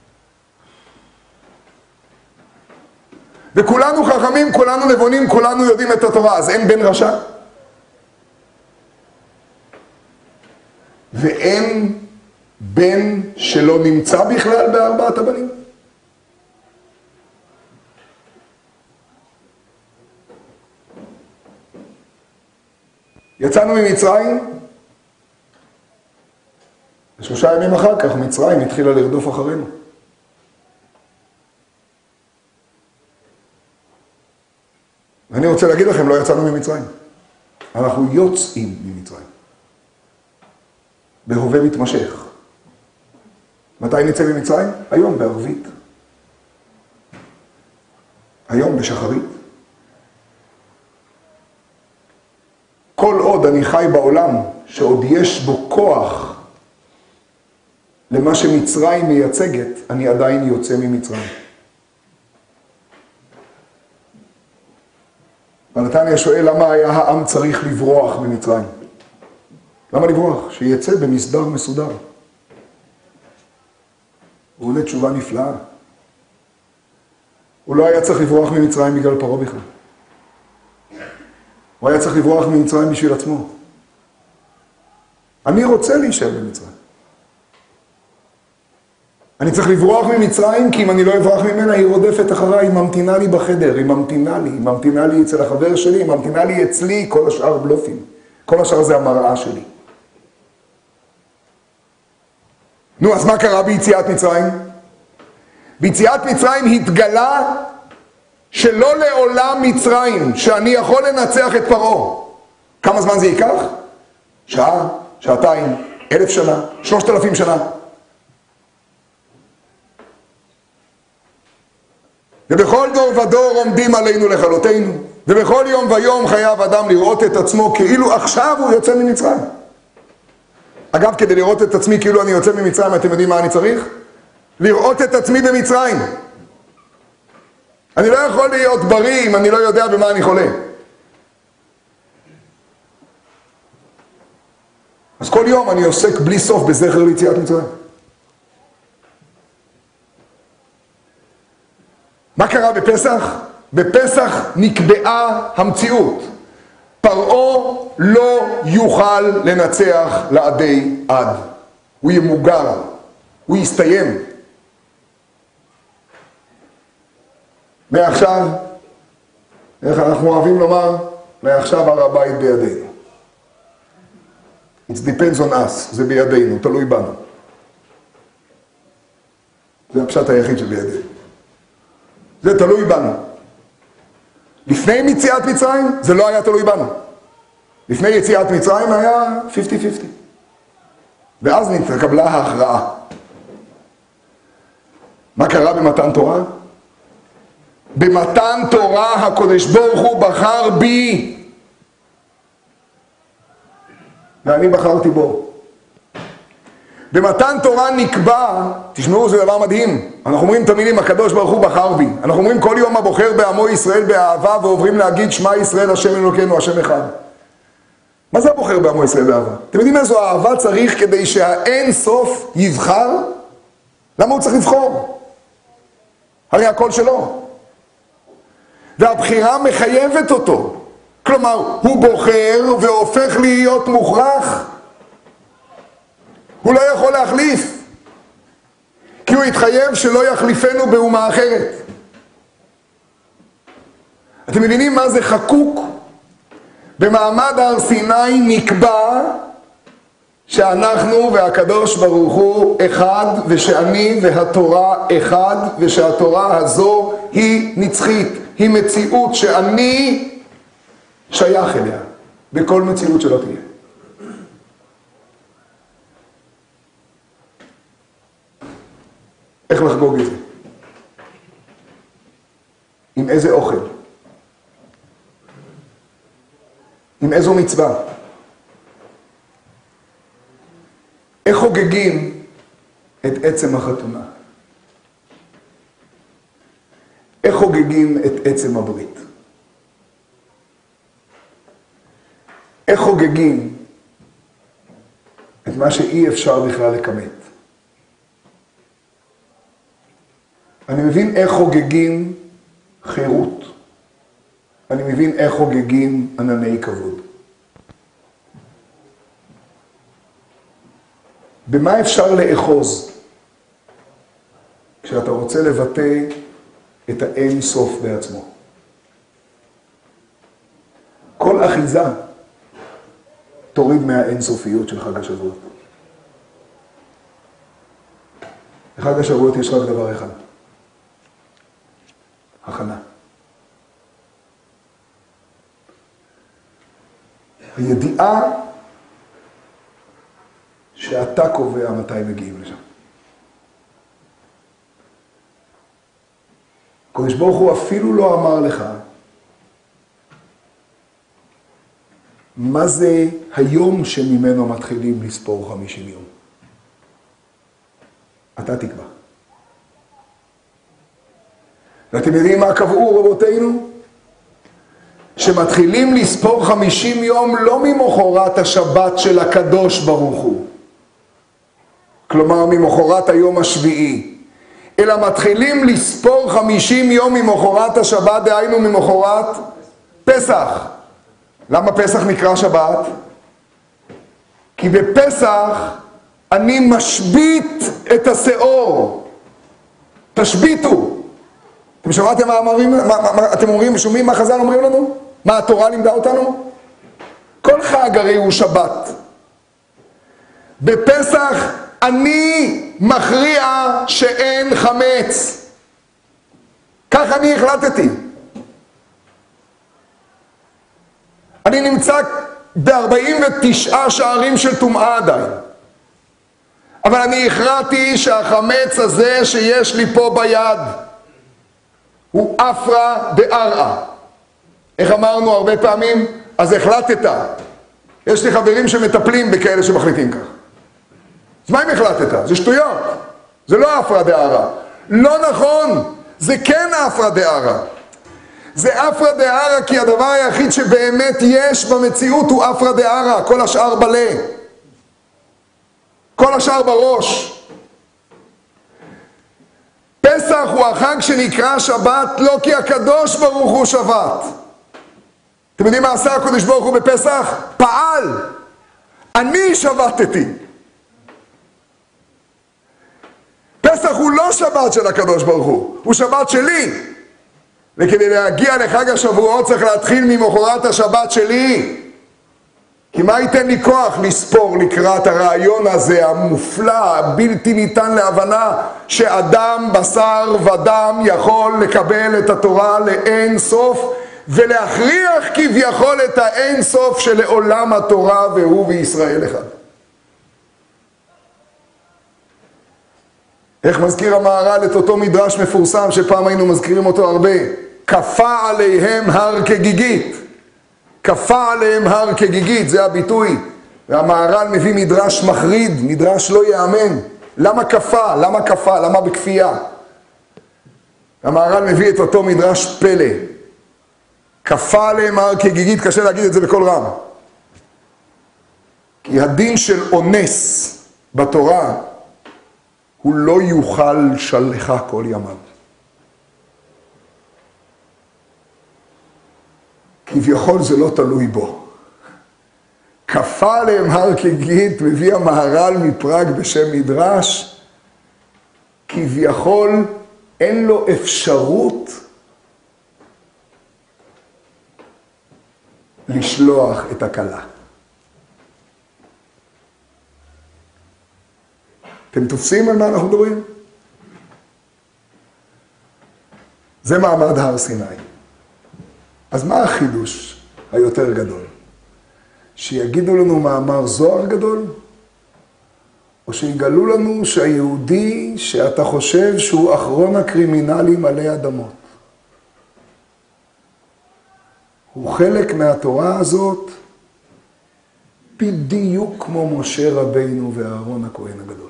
וכולנו חכמים, כולנו נבונים, כולנו יודעים את התורה, אז אין בן רשע. ואין בן שלא נמצא בכלל בארבעת הבנים. יצאנו ממצרים, ו3 ימים אחר כך מצרים התחילה לרדוף אחרינו. ואני רוצה להגיד לכם, לא יצאנו ממצרים. אנחנו יוצאים ממצרים. בהווה מתמשך. מתי נצא ממצרים? היום בערבית. היום בשחרית. כל עוד אני חי בעולם שעוד יש בו כוח למה שמצרים מייצגת, אני עדיין יוצא ממצרים. ונתניה שואל למה היה העם צריך לברוח ממצרים. למה לברוח? שיצא במסדר מסודר. הוא עולה תשובה נפלאה. הוא לא היה צריך לברוח ממצרים בגלל פרעה בכלל. הוא היה צריך לברוח ממצרים בשביל עצמו. אני רוצה להישאר במצרים. אני צריך לברוח ממצרים, כי אם אני לא אברח ממנה, היא רודפת אחריי, היא ממתינה לי בחדר, היא ממתינה לי אצל החבר שלי, היא ממתינה לי אצלי, כל השאר בלופים. כל השאר זה המראה שלי. נו, אז מה קרה ביציאת מצרים? ביציאת מצרים התגלה שלא לעולם מצרים, שאני יכול לנצח את פרעה. כמה זמן זה ייקח? שעה, שעתיים, 1000 שנה, 3000 שנה. ובכל דור ודור עומדים עלינו לכלותנו. ובכל יום ויום חייב אדם לראות את עצמו כאילו עכשיו הוא יוצא ממצרים. אגב, כדי לראות את עצמי כאילו אני יוצא ממצרים, אתם יודעים מה אני צריך? לראות את עצמי במצרים. אני לא יכול להיות בריא אם אני לא יודע במה אני חולה. אז כל יום אני עוסק בלי סוף בזכר ליציאת מצרים. מה קרה בפסח? בפסח נקבעה המציאות. פרעה לא יוכל לנצח לעדי עד. הוא ימוגר, הוא יסתיים. מעכשיו, איך אנחנו אוהבים לומר, מעכשיו הר הבית בידינו. It depends on us, זה בידינו, תלוי בנו. זה הפשט היחיד שבידינו. זה תלוי בנו. לפני יציאת מצרים, זה לא היה תלוי בנו. לפני יציאת מצרים היה 50-50. ואז נתקבלה ההכרעה. מה קרה במתן תורה? במתן תורה הקדוש ברוך הוא בחר בי. ואני בחרתי בו. במתן תורה נקבע, תשמעו, זה דבר מדהים. אנחנו אומרים את המילים, הקדוש ברוך הוא בחר בי. אנחנו אומרים כל יום הבוחר בעמו ישראל באהבה, ועוברים להגיד שמע ישראל השם אלוקינו השם אחד. מה זה הבוחר בעמו ישראל באהבה? אתם יודעים איזו אהבה צריך כדי שהאין סוף יבחר? למה הוא צריך לבחור? הרי הכל שלו. והבחירה מחייבת אותו. כלומר, הוא בוחר והופך להיות מוכרח. הוא לא יכול להחליף. כי הוא התחייב שלא יחליפנו באומה אחרת. אתם מבינים מה זה חקוק? במעמד הר סיני נקבע שאנחנו והקדוש ברוך הוא אחד, ושאני והתורה אחד, ושהתורה הזו היא נצחית, היא מציאות שאני שייך אליה, בכל מציאות שלא תהיה. איך לחגוג את זה? עם איזה אוכל? עם איזו מצווה? איך חוגגים את עצם החתונה? איך חוגגים את עצם הברית? איך חוגגים את מה שאי אפשר בכלל לכמת? אני מבין איך חוגגים חירות. אני מבין איך חוגגים ענני כבוד. במה אפשר לאחוז כשאתה רוצה לבטא את האין סוף בעצמו? כל אחיזה תוריד מהאין סופיות של חג השבועות. בחג השבועות יש רק דבר אחד. הכנה. הידיעה שאתה קובע מתי מגיעים לשם. הקדוש ברוך הוא אפילו לא אמר לך מה זה היום שממנו מתחילים לספור 50 יום. אתה תקבע. ואתם יודעים מה קבעו רבותינו? שמתחילים לספור 50 יום לא ממחרת השבת של הקדוש ברוך הוא. כלומר ממחרת היום השביעי. אלא מתחילים לספור 50 יום ממחרת השבת, דהיינו ממחרת פסח. למה פסח נקרא שבת? כי בפסח אני משבית את השאור. תשביתו. אתם שמעתם מה אומרים? אתם אומרים, שומעים מה חז"ל אומרים לנו? מה התורה לימדה אותנו? כל חג הרי הוא שבת. בפסח אני מכריע שאין חמץ. כך אני החלטתי. אני נמצא ב-49 שערים של טומאה עדיין. אבל אני הכרעתי שהחמץ הזה שיש לי פה ביד הוא אפרה בארעה. איך אמרנו הרבה פעמים? אז החלטת. יש לי חברים שמטפלים בכאלה שמחליטים כך. אז מה אם החלטת? זה שטויות. זה לא אפרא דארעא. לא נכון. זה כן אפרא דארעא. זה אפרא דארעא כי הדבר היחיד שבאמת יש במציאות הוא אפרא דארעא. כל השאר בלה. כל השאר בראש. פסח הוא החג שנקרא שבת לא כי הקדוש ברוך הוא שבת. אתם יודעים מה עשה הקדוש ברוך הוא בפסח? פעל. אני שבתתי. פסח הוא לא שבת של הקדוש ברוך הוא שבת שלי. וכדי להגיע לחג השבועות צריך להתחיל ממחרת השבת שלי. כי מה ייתן לי כוח לספור לקראת הרעיון הזה המופלא, הבלתי ניתן להבנה, שאדם בשר ודם יכול לקבל את התורה לאין סוף, ולהכריח כביכול את האין סוף שלעולם התורה והוא וישראל אחד. איך מזכיר המהר"ל את אותו מדרש מפורסם שפעם היינו מזכירים אותו הרבה? כפה עליהם הר כגיגית. כפה עליהם הר כגיגית, זה הביטוי. והמהר"ל מביא מדרש מחריד, מדרש לא יאמן. למה כפה? למה כפה? למה בכפייה? המהר"ל מביא את אותו מדרש פלא. כפה עליהם הר כגיגית, קשה להגיד את זה בקול רם. כי הדין של אונס בתורה הוא לא יוכל שלחה כל ימיו. כביכול זה לא תלוי בו. כפה עליהם הר כגיגית, מביא המהר"ל מפראג בשם מדרש, כביכול אין לו אפשרות לשלוח את הכלה. אתם תופסים על מה אנחנו מדברים? זה מעמד הר סיני. אז מה החידוש היותר גדול? שיגידו לנו מאמר זוהר גדול? או שיגלו לנו שהיהודי שאתה חושב שהוא אחרון הקרימינלים עלי אדמות, הוא חלק מהתורה הזאת בדיוק כמו משה רבינו ואהרון הכהן הגדול.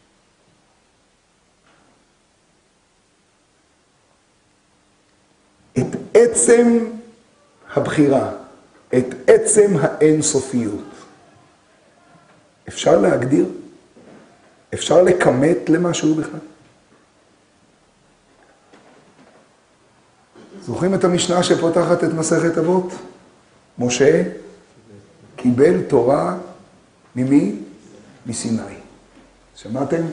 את עצם הבחירה, את עצם האינסופיות, אפשר להגדיר? אפשר לכמת למשהו בכלל? זוכרים את המשנה שפותחת את מסכת אבות? משה קיבל תורה ממי? מסיני. שמעתם?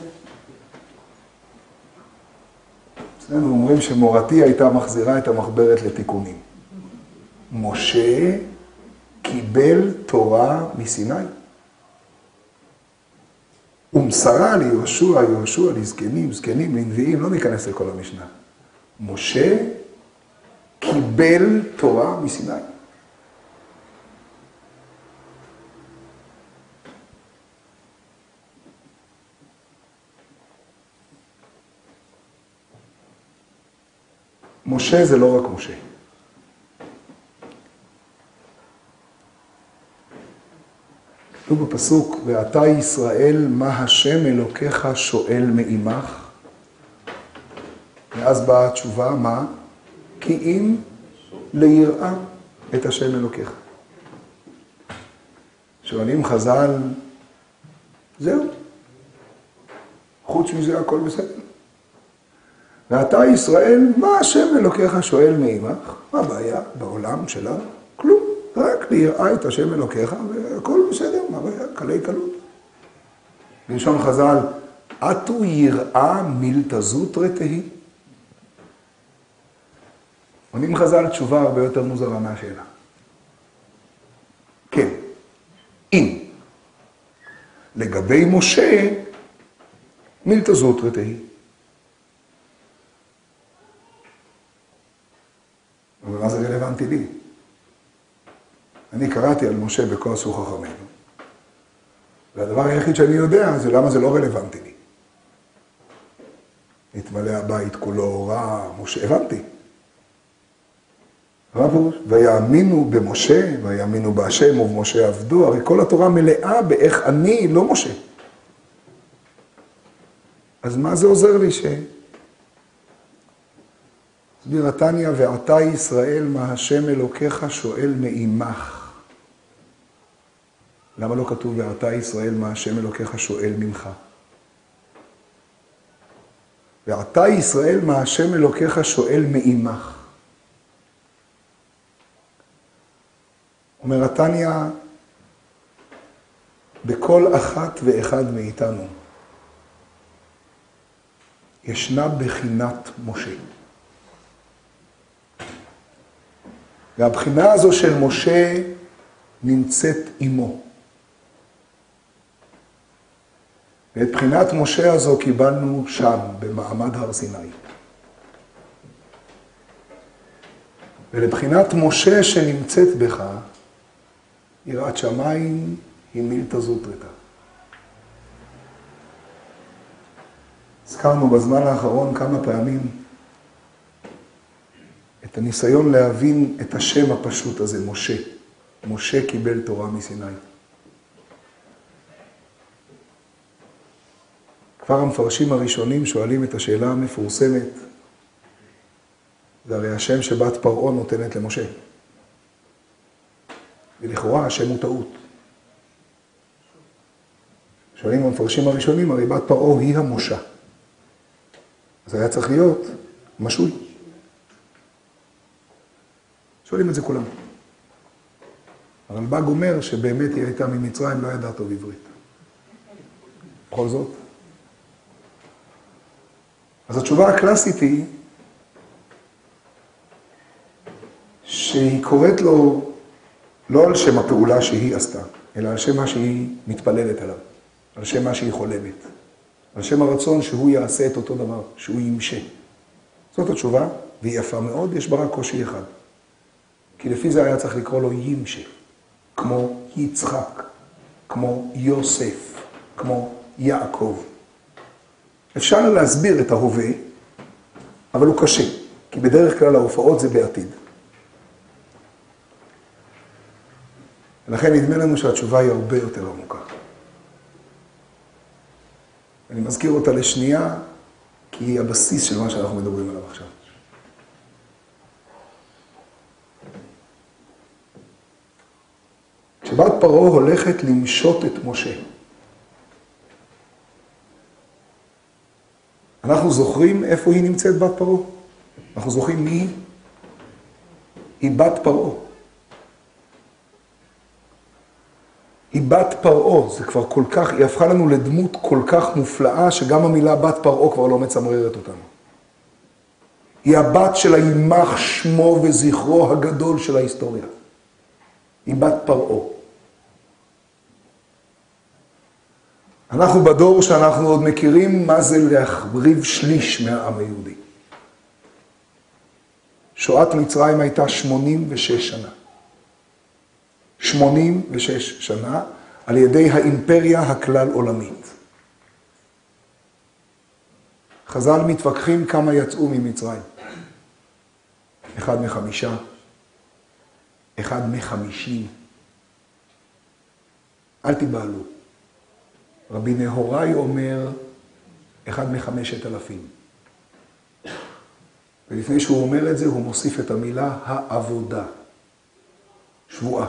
אצלנו אומרים שמורתי הייתה מחזירה את המחברת לתיקונים. משה קיבל תורה מסיני. ומסרה ליהושע, יהושע לזקנים, זקנים, לנביאים, לא ניכנס לכל המשנה. משה קיבל תורה מסיני. משה זה לא רק משה. כתוב בפסוק, ואתה ישראל, מה השם אלוקיך שואל מעמך? ואז באה התשובה, מה? כי אם ליראה את השם אלוקיך. שואלים חז"ל, זהו. חוץ מזה הכל בסדר. ואתה ישראל, מה השם אלוקיך שואל מעמך? מה הבעיה בעולם שלנו? כלום. רק ליראה את השם אלוקיך והכל בסדר, מה הבעיה? קלי קלות. בלשון חז"ל, אתו יראה מילתא זוטרא תהי. עונים חז"ל תשובה הרבה יותר מוזרה מהשאלה. כן, אם לגבי משה, מילתא זוטרא תהי. אבל מה זה רלוונטי לי? אני קראתי על משה בכל עשו חכמינו, והדבר היחיד שאני יודע זה למה זה לא רלוונטי לי. התמלא הבית כולו אורה, משה, הבנתי. מה פירוש? ויאמינו במשה, ויאמינו בהשם ובמשה עבדו, הרי כל התורה מלאה באיך אני לא משה. אז מה זה עוזר לי הסביר התניא, ועתה ישראל מה השם אלוקיך שואל מעמך. למה לא כתוב ועתה ישראל מה השם אלוקיך שואל ממך? ועתה ישראל מה השם אלוקיך שואל מעמך. אומר התניא, בכל אחת ואחד מאיתנו ישנה בחינת משה. והבחינה הזו של משה נמצאת עמו. ואת בחינת משה הזו קיבלנו שם, במעמד הר סיני. ולבחינת משה שנמצאת בך, יראת שמיים היא מילתא זוטרתא. הזכרנו בזמן האחרון כמה פעמים את הניסיון להבין את השם הפשוט הזה, משה. משה קיבל תורה מסיני. כבר המפרשים הראשונים שואלים את השאלה המפורסמת, זה הרי השם שבת פרעה נותנת למשה. ולכאורה השם הוא טעות. שואלים המפרשים הראשונים, הרי בת פרעה היא המשה. אז היה צריך להיות משול. שואלים את זה כולם. הרלב"ג אומר שבאמת היא הייתה ממצרים, לא ידעה טוב עברית. בכל זאת. אז התשובה הקלאסית היא שהיא קוראת לו לא על שם הפעולה שהיא עשתה, אלא על שם מה שהיא מתפללת עליו, על שם מה שהיא חולמת, על שם הרצון שהוא יעשה את אותו דבר, שהוא ימשה. זאת התשובה, והיא יפה מאוד, יש בה רק קושי אחד. כי לפי זה היה צריך לקרוא לו ימשה, כמו יצחק, כמו יוסף, כמו יעקב. אפשר להסביר את ההווה, אבל הוא קשה, כי בדרך כלל ההופעות זה בעתיד. ולכן נדמה לנו שהתשובה היא הרבה יותר עמוקה. אני מזכיר אותה לשנייה, כי היא הבסיס של מה שאנחנו מדברים עליו עכשיו. כשבת פרעה הולכת למשות את משה, אנחנו זוכרים איפה היא נמצאת בת פרעה? אנחנו זוכרים מי היא? היא בת פרעה. היא בת פרעה, זה כבר כל כך, היא הפכה לנו לדמות כל כך מופלאה, שגם המילה בת פרעה כבר לא מצמררת אותנו. היא הבת של הימח שמו וזכרו הגדול של ההיסטוריה. היא בת פרעה. אנחנו בדור שאנחנו עוד מכירים מה זה להחריב שליש מהעם היהודי. שואת מצרים הייתה 86 שנה. 86 שנה על ידי האימפריה הכלל עולמית. חז"ל מתווכחים כמה יצאו ממצרים. 1 מ5, 1 מ50. אל תיבהלו. רבי נהוראי אומר 1 מ5,000. ולפני שהוא אומר את זה, הוא מוסיף את המילה העבודה. שבועה.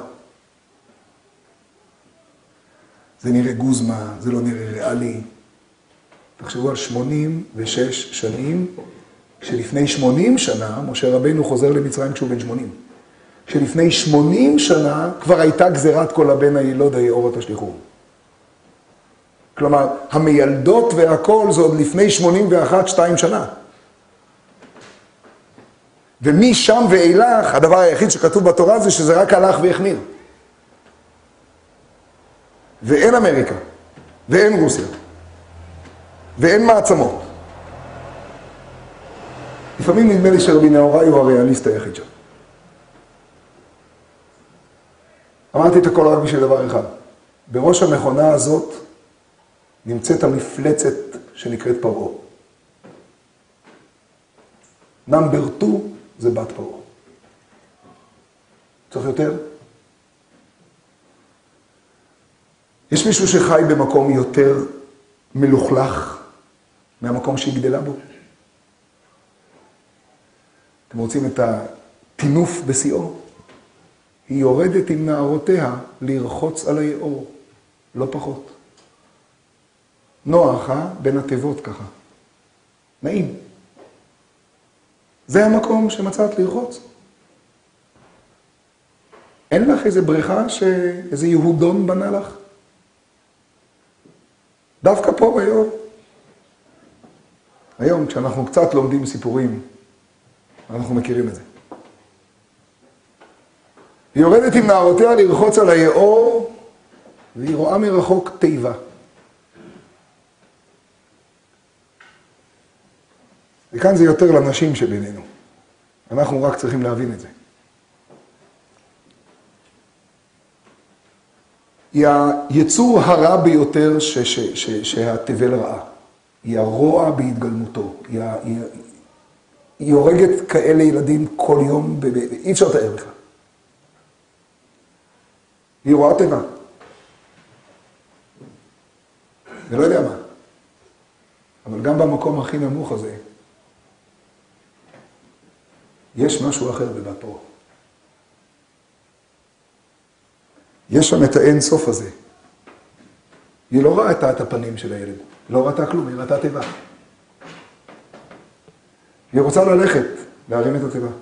זה נראה גוזמה, זה לא נראה ריאלי. תחשבו על 86 שנים, כשלפני 80 שנה, משה רבינו חוזר למצרים כשהוא בן 80. כשלפני 80 שנה כבר הייתה גזירת כל הבן הילוד היאור תשליכוהו. כלומר, המילדות והכל זה עוד לפני 81-2 שנה. ומשם ואילך, הדבר היחיד שכתוב בתורה זה שזה רק הלך והחמיר. ואין אמריקה, ואין רוסיה, ואין מעצמות. לפעמים נדמה לי שרבי נהוראי הוא הריאליסט היחיד שם. אמרתי את הכל רק בשביל דבר אחד. בראש המכונה הזאת נמצאת המפלצת שנקראת פרעה. נאמבר 2 זה בת פרעה. צריך יותר? יש מישהו שחי במקום יותר מלוכלך מהמקום שהיא גדלה בו? אתם רוצים את הטינוף בשיאו? היא יורדת עם נערותיה לרחוץ על היאור, לא פחות. נוח, בין התיבות ככה. נעים. זה המקום שמצאת לרחוץ. אין לך איזה בריכה שאיזה יהודון בנה לך? דווקא פה ביום. היום כשאנחנו קצת לומדים סיפורים, אנחנו מכירים את זה. היא יורדת עם נערותיה לרחוץ על היאור, והיא רואה מרחוק תיבה. וכאן זה יותר לנשים שבינינו. אנחנו רק צריכים להבין את זה. היא היצור הרע ביותר שהתבל ראה. היא הרוע בהתגלמותו. היא הורגת כאלה ילדים כל יום, אי אפשר לתאר בכלל. היא רואה טבע. אני לא יודע מה. אבל גם במקום הכי נמוך הזה, יש משהו אחר בבת פרעה. יש שם את האין סוף הזה. היא לא ראתה את הפנים של הילד. לא ראתה כלום, היא ראתה טבע. היא רוצה ללכת, להרים את הטבע.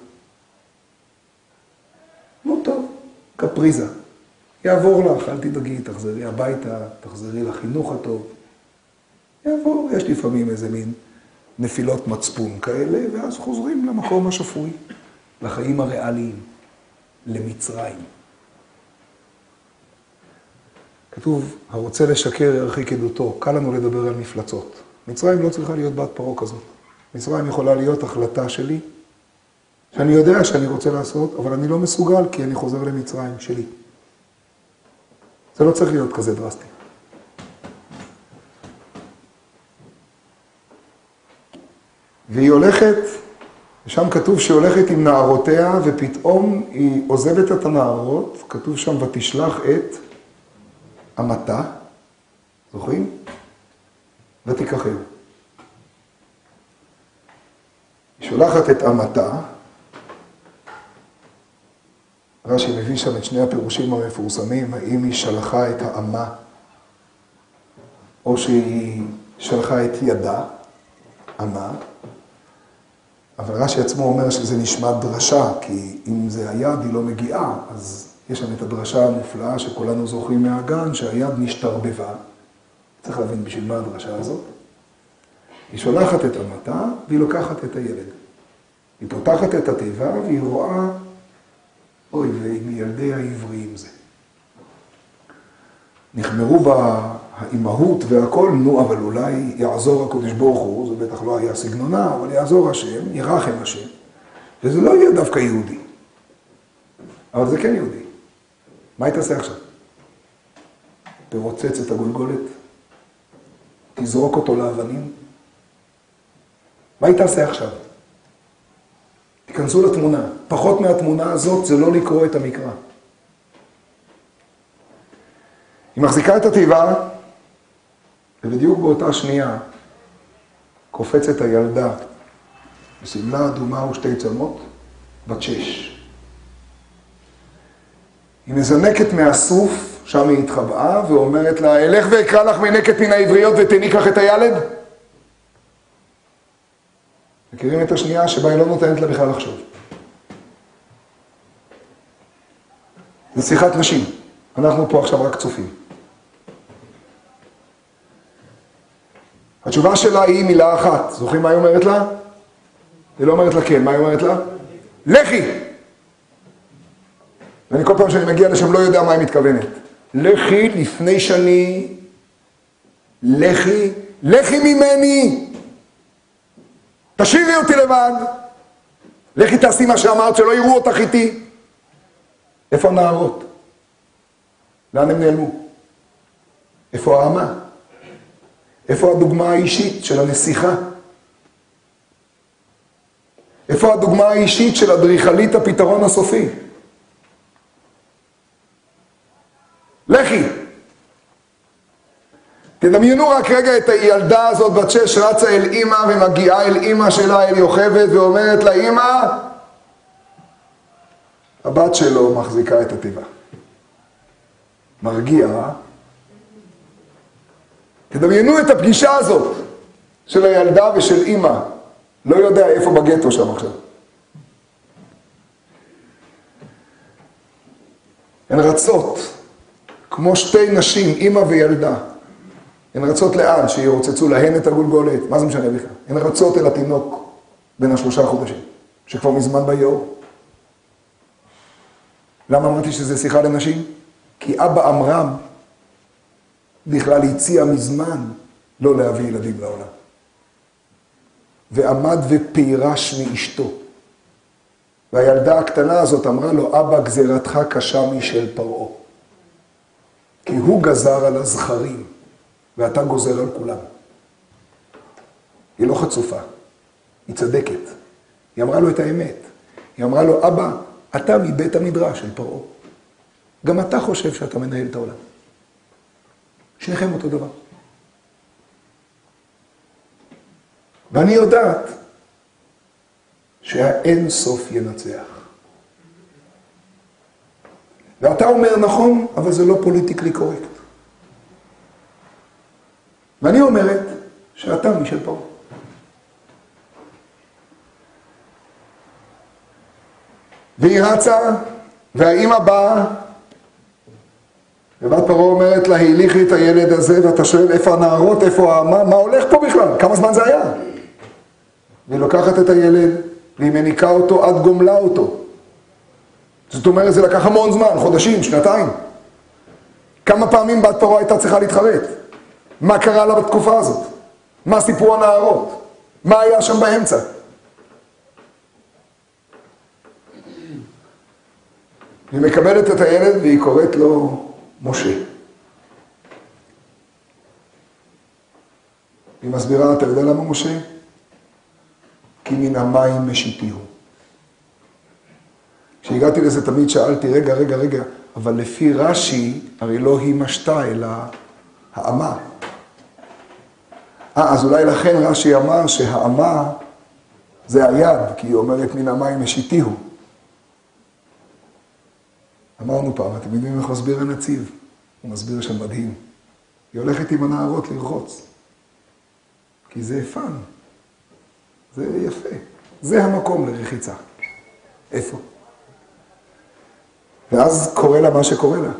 לא טוב, קפריזה. יעבור לך, אל תדאגי, תחזרי הביתה, תחזרי לחינוך הטוב. יעבור, יש לפעמים איזה מין נפילות מצפון כאלה, ואז חוזרים למקום השפוי, לחיים הריאליים, למצרים. כתוב, הרוצה לשקר ירחיק עדותו, קל לנו לדבר על מפלצות. מצרים לא צריכה להיות בת פרעה כזאת. מצרים יכולה להיות החלטה שלי, שאני יודע שאני רוצה לעשות, אבל אני לא מסוגל כי אני חוזר למצרים שלי. זה לא צריך להיות כזה דרסטי. והיא הולכת, ושם כתוב שהיא הולכת עם נערותיה, ופתאום היא עוזבת את הנערות, כתוב שם ותשלח את אמתה, זוכרים? ותיקחהו. היא שולחת את אמתה, רש"י מביא שם את שני הפירושים המפורסמים, האם היא שלחה את האמה, או שהיא שלחה את ידה, אמה, אבל רש"י עצמו אומר שזה נשמע דרשה, כי אם זה היד היא לא מגיעה, אז יש שם את הדרשה המופלאה שכולנו זוכרים מהגן, שהיד נשתרבבה. צריך להבין בשביל מה הדרשה הזאת. היא שולחת את אמתה, והיא לוקחת את הילד. היא פותחת את התיבה, והיא רואה, אוי, ועם ילדי העבריים זה. נחמרו בה האימהות והכל, נו, אבל אולי יעזור הקדוש ברוך הוא, זה בטח לא היה סגנונה, אבל יעזור השם, ירחם השם. וזה לא יהיה דווקא יהודי. אבל זה כן יהודי. מה היא תעשה עכשיו? תרוצץ את הגולגולת? תזרוק אותו לאבנים? מה היא תעשה עכשיו? תיכנסו לתמונה. פחות מהתמונה הזאת זה לא לקרוא את המקרא. היא מחזיקה את התיבה, ובדיוק באותה שנייה קופצת הילדה בסמלה אדומה ושתי צמות, בת 6. היא מזנקת מהסוף, שם היא התחבאה, ואומרת לה, אלך ואקרא לך מנקת מן העבריות ותניק לך את הילד? מכירים את השנייה שבה היא לא נותנת לה בכלל לחשוב. זה שיחת נשים. אנחנו פה עכשיו רק צופים. התשובה שלה היא מילה אחת. זוכרים מה היא אומרת לה? היא לא אומרת לה כן. מה היא אומרת לה? לכי! ואני כל פעם שאני מגיע לשם לא יודע מה היא מתכוונת. לכי לפני שאני... לכי ממני! תשאירי אותי לבד! לכי תעשי מה שאמרת, שלא יראו אותך איתי. איפה הנערות? לאן הם נעלמו? איפה האמה? איפה הדוגמה האישית של הנסיכה? איפה הדוגמה האישית של אדריכלית הפתרון הסופי? תדמיינו רק רגע את הילדה הזאת בת 6 רצה אל אמא ומגיעה אל אמא שלה, אל יוכבד, ואומרת לה, אמא, הבת שלו מחזיקה את התיבה. מרגיע, תדמיינו את הפגישה הזאת של הילדה ושל אמא. לא יודע איפה בגטו שם עכשיו. הן רצות, כמו שתי נשים, אמא וילדה. הן רצות לאן? שירוצצו להן את הגולגולת. מה זה משנה בכלל? הן רצות אל התינוק בין 3 חודשים, שכבר מזמן ביאור. למה אמרתי שזה שיחה לנשים? כי אבא אמרם בכלל הציע מזמן לא להביא ילדים לעולם. ועמד ופירש מאשתו. והילדה הקטנה הזאת אמרה לו, אבא, גזירתך קשה משל פרעה. כי הוא גזר על הזכרים, ואתה גוזר על כולם. היא לא חצופה, היא צדקת. היא אמרה לו את האמת. היא אמרה לו, אבא, אתה מבית המדרש של פרעה. גם אתה חושב שאתה מנהל את העולם. שניכם אותו דבר. ואני יודעת שהאין סוף ינצח. ואתה אומר נכון, אבל זה לא פוליטיקלי קורקט. ואני אומרת שאתה משל פרעה. והיא רצה, והאמא באה, ובת פרעה אומרת לה, הליכי את הילד הזה, ואתה שואל איפה הנערות, איפה, מה הולך פה בכלל? כמה זמן זה היה? והיא לוקחת את הילד, והיא מניקה אותו עד גומלה אותו. זאת אומרת, זה לקח המון זמן, חודשים, שנתיים. כמה פעמים בת פרעה הייתה צריכה להתחרט? מה קרה לה בתקופה הזאת? מה סיפרו הנערות? מה היה שם באמצע? היא מקבלת את הילד והיא קוראת לו משה. היא מסבירה, אתה יודע למה משה? כי מן המים משיתיהו. כשהגעתי לזה תמיד שאלתי, רגע, אבל לפי רש"י, הרי לא היא משתה, אלא האמה. אז אולי לכן רש"י אמר שהאמה זה היד, כי היא אומרת מן המים משיתיהו. אמרנו פעם, אתם יודעים איך מסביר הנציב? הוא מסביר שם מדהים. היא הולכת עם הנערות לרחוץ. כי זה פן. זה יפה. זה המקום לרחיצה. איפה? ואז קורה לה מה שקורה לה.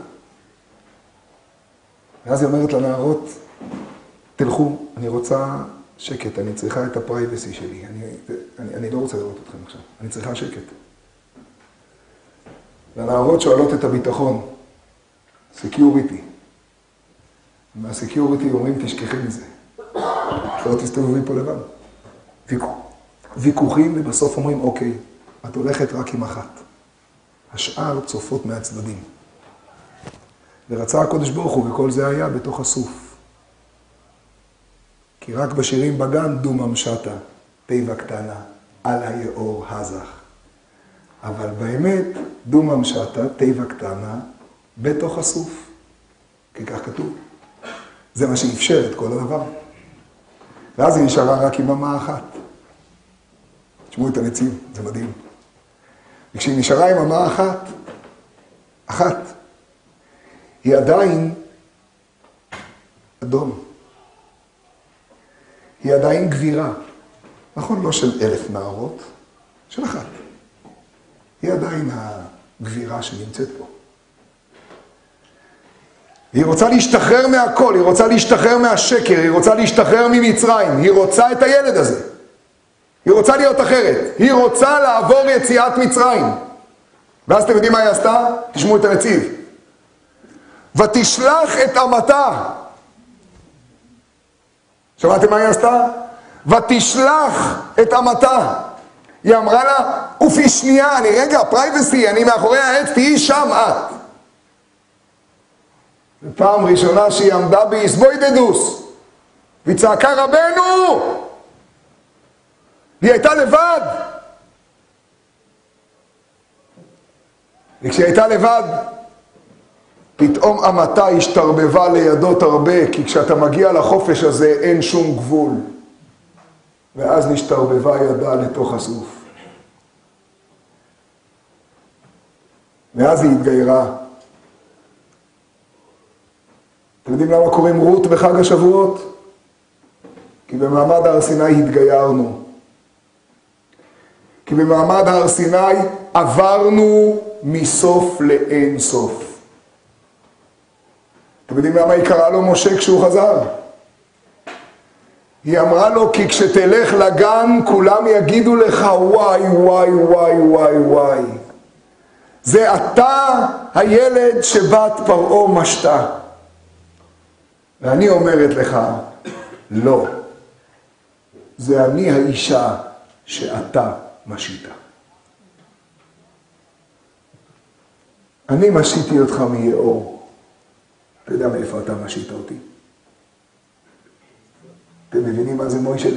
ואז היא אומרת לנערות, תלכו, אני רוצה שקט, אני צריכה את הפרייבסי שלי. אני לא רוצה לראות אתכם עכשיו, אני צריכה שקט. והנערות שואלות את הביטחון, סקיוריטי. מהסקיוריטי אומרים, תשכחי מזה. לא תסתובבי פה לבד. ויכוחים, ובסוף אומרים, אוקיי, את הולכת רק עם אחת. השאר צופות מהצדדים. ורצה הקדוש ברוך הוא, וכל זה היה בתוך הסוף. כי רק בשירים בגן דומם שטה, תיבה קטנה, על היאור הזך. אבל באמת, דומם שטה, תיבה קטנה, בתוך הסוף. כי כך כתוב. זה מה שאפשר את כל הדבר. ואז היא נשארה רק עם אמה אחת. תשמעו את הנציב, זה מדהים. וכשהיא נשארה עם אמה אחת, היא עדיין אדום. היא עדיין גבירה. נכון, לא של 1000 נערות, של אחת. היא עדיין הגבירה שנמצאת פה. היא רוצה להשתחרר מהכל, היא רוצה להשתחרר מהשקר, היא רוצה להשתחרר ממצרים, היא רוצה את הילד הזה. היא רוצה להיות אחרת, היא רוצה לעבור יציאת מצרים. ואז אתם יודעים מה היא עשתה? תשמעו את הנציב. ותשלח את אמתה. שמעתם מה היא עשתה? ותשלח את אמתה. היא אמרה לה, אופי שנייה, רגע, פרייבסי, אני מאחורי העץ, תהי שם את. ופעם ראשונה שהיא עמדה ביסבוי דדוס, והיא צעקה רבנו! והיא הייתה לבד. וכשהיא הייתה לבד, פתאום המתה השתרבבה לידו תרבה, כי כשאתה מגיע לחופש הזה אין שום גבול. ואז נשתרבבה ידה לתוך הסוף. ואז היא התגיירה. אתם יודעים למה קוראים רות בחג השבועות? כי במעמד הר סיני התגיירנו. כי במעמד הר סיני עברנו מסוף לאין סוף. אתם יודעים למה היא קראה לו משה כשהוא חזר? היא אמרה לו, כי כשתלך לגן כולם יגידו לך וואי וואי וואי וואי וואי. זה אתה הילד שבת פרעה משתה. ואני אומרת לך, לא. זה אני האישה שאתה משיתה. אני משיתי אותך מיאור. אתה יודע מאיפה אתה משית אותי? אתם מבינים מה זה מוישה?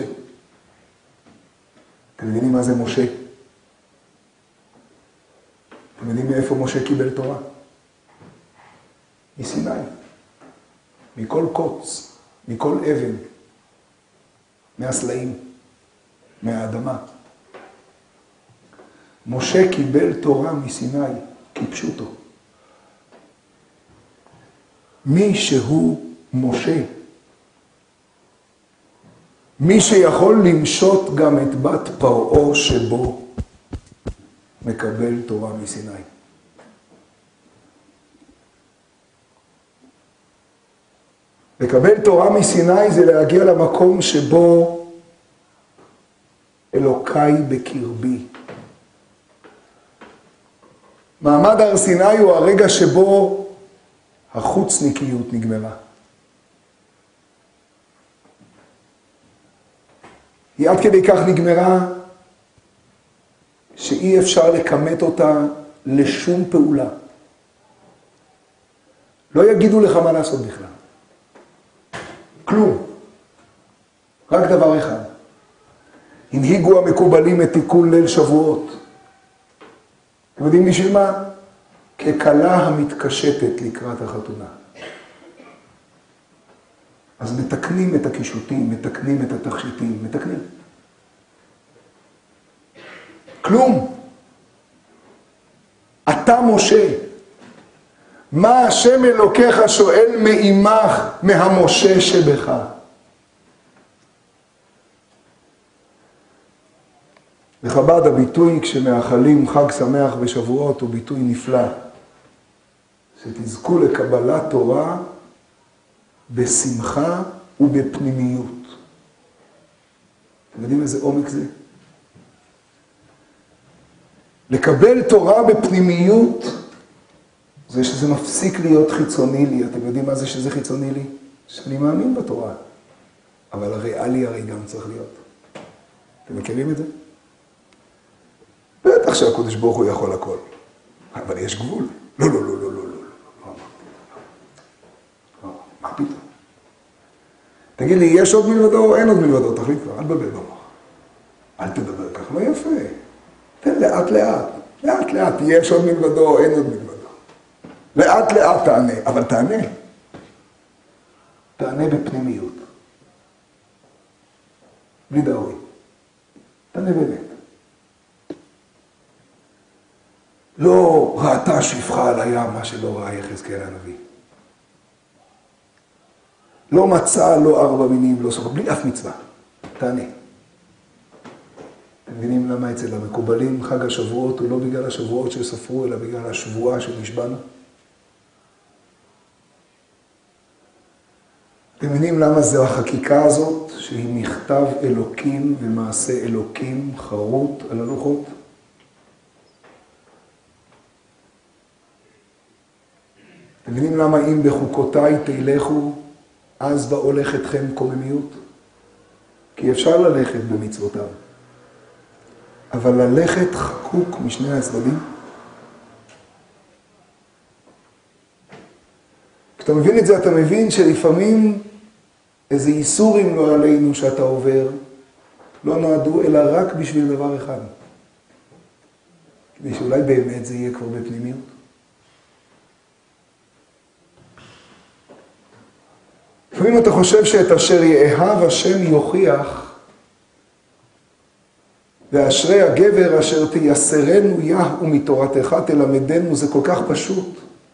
אתם מבינים מה זה משה? אתם יודעים מאיפה משה קיבל תורה? מסיני. מכל קוץ, מכל אבן, מהסלעים, מהאדמה. משה קיבל תורה מסיני, כפשוטו. מי שהוא משה, מי שיכול למשות גם את בת פרעה שבו, מקבל תורה מסיני. לקבל תורה מסיני זה להגיע למקום שבו אלוקיי בקרבי. מעמד הר סיני הוא הרגע שבו החוצניקיות נגמרה. היא עד כדי כך נגמרה שאי אפשר לכמת אותה לשום פעולה. לא יגידו לך מה לעשות בכלל. כלום. רק דבר אחד. הנהיגו המקובלים את תיקון ליל שבועות. אתם יודעים בשביל מה? ככלה המתקשטת לקראת החתונה. אז מתקנים את הקישוטים, מתקנים את התכשיטים, מתקנים. כלום. אתה משה. מה השם אלוקיך שואל מעמך מהמשה שבך? בחב"ד הביטוי כשמאחלים חג שמח בשבועות הוא ביטוי נפלא. שתזכו לקבלת תורה בשמחה ובפנימיות. אתם יודעים איזה עומק זה? לקבל תורה בפנימיות זה שזה מפסיק להיות חיצוני לי. אתם יודעים מה זה שזה חיצוני לי? שאני מאמין בתורה. אבל הריאלי הרי גם צריך להיות. אתם מכירים את זה? בטח שהקודש ברוך הוא יכול הכל. אבל יש גבול. לא, לא, לא, לא, לא, לא. מה פתאום? תגיד לי, יש עוד מלבדו או אין עוד מלבדו? תחליט כבר, אל תבלבל במוח. אל תדבר כך, לא יפה. תן לאט לאט. לאט לאט, יש עוד מלבדו או אין עוד מלבדו. לאט לאט תענה, אבל תענה. תענה בפנימיות. בלי דאוי. תענה באמת. לא ראתה שפחה על הים מה שלא ראה יחזקאל הנביא. לא מצא, לא 4 מינים, לא סוף, בלי אף מצווה. תענה. אתם מבינים למה אצל המקובלים חג השבועות הוא לא בגלל השבועות שספרו, אלא בגלל השבועה שנשבענו? אתם מבינים למה זה החקיקה הזאת, שהיא מכתב אלוקים ומעשה אלוקים חרוט על הלוחות? אתם מבינים למה אם בחוקותיי תלכו, אז בהולך אתכם קוממיות? כי אפשר ללכת במצוותיו. אבל ללכת חקוק משני הצדדים. כשאתה מבין את זה, אתה מבין שלפעמים איזה איסורים לא עלינו שאתה עובר, לא נועדו אלא רק בשביל דבר אחד. כדי שאולי באמת זה יהיה כבר בפנימיות. לפעמים אתה חושב שאת אשר יאהב השם יוכיח, ואשרי הגבר אשר תייסרנו יה ומתורתך תלמדנו, זה כל כך פשוט.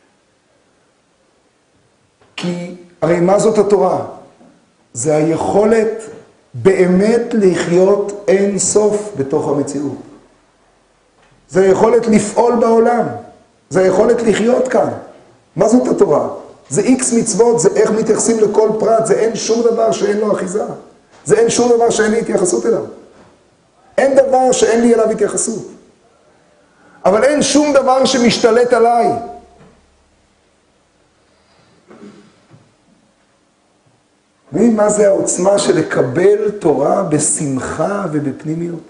כי הרי מה זאת התורה? זה היכולת באמת לחיות אין סוף בתוך המציאות. זה היכולת לפעול בעולם. זה היכולת לחיות כאן. מה זאת התורה? זה איקס מצוות, זה איך מתייחסים לכל פרט, זה אין שום דבר שאין לו אחיזה. זה אין שום דבר שאין לי התייחסות אליו. אין דבר שאין לי אליו התייחסות. אבל אין שום דבר שמשתלט עליי. מה זה העוצמה של לקבל תורה בשמחה ובפנימיות?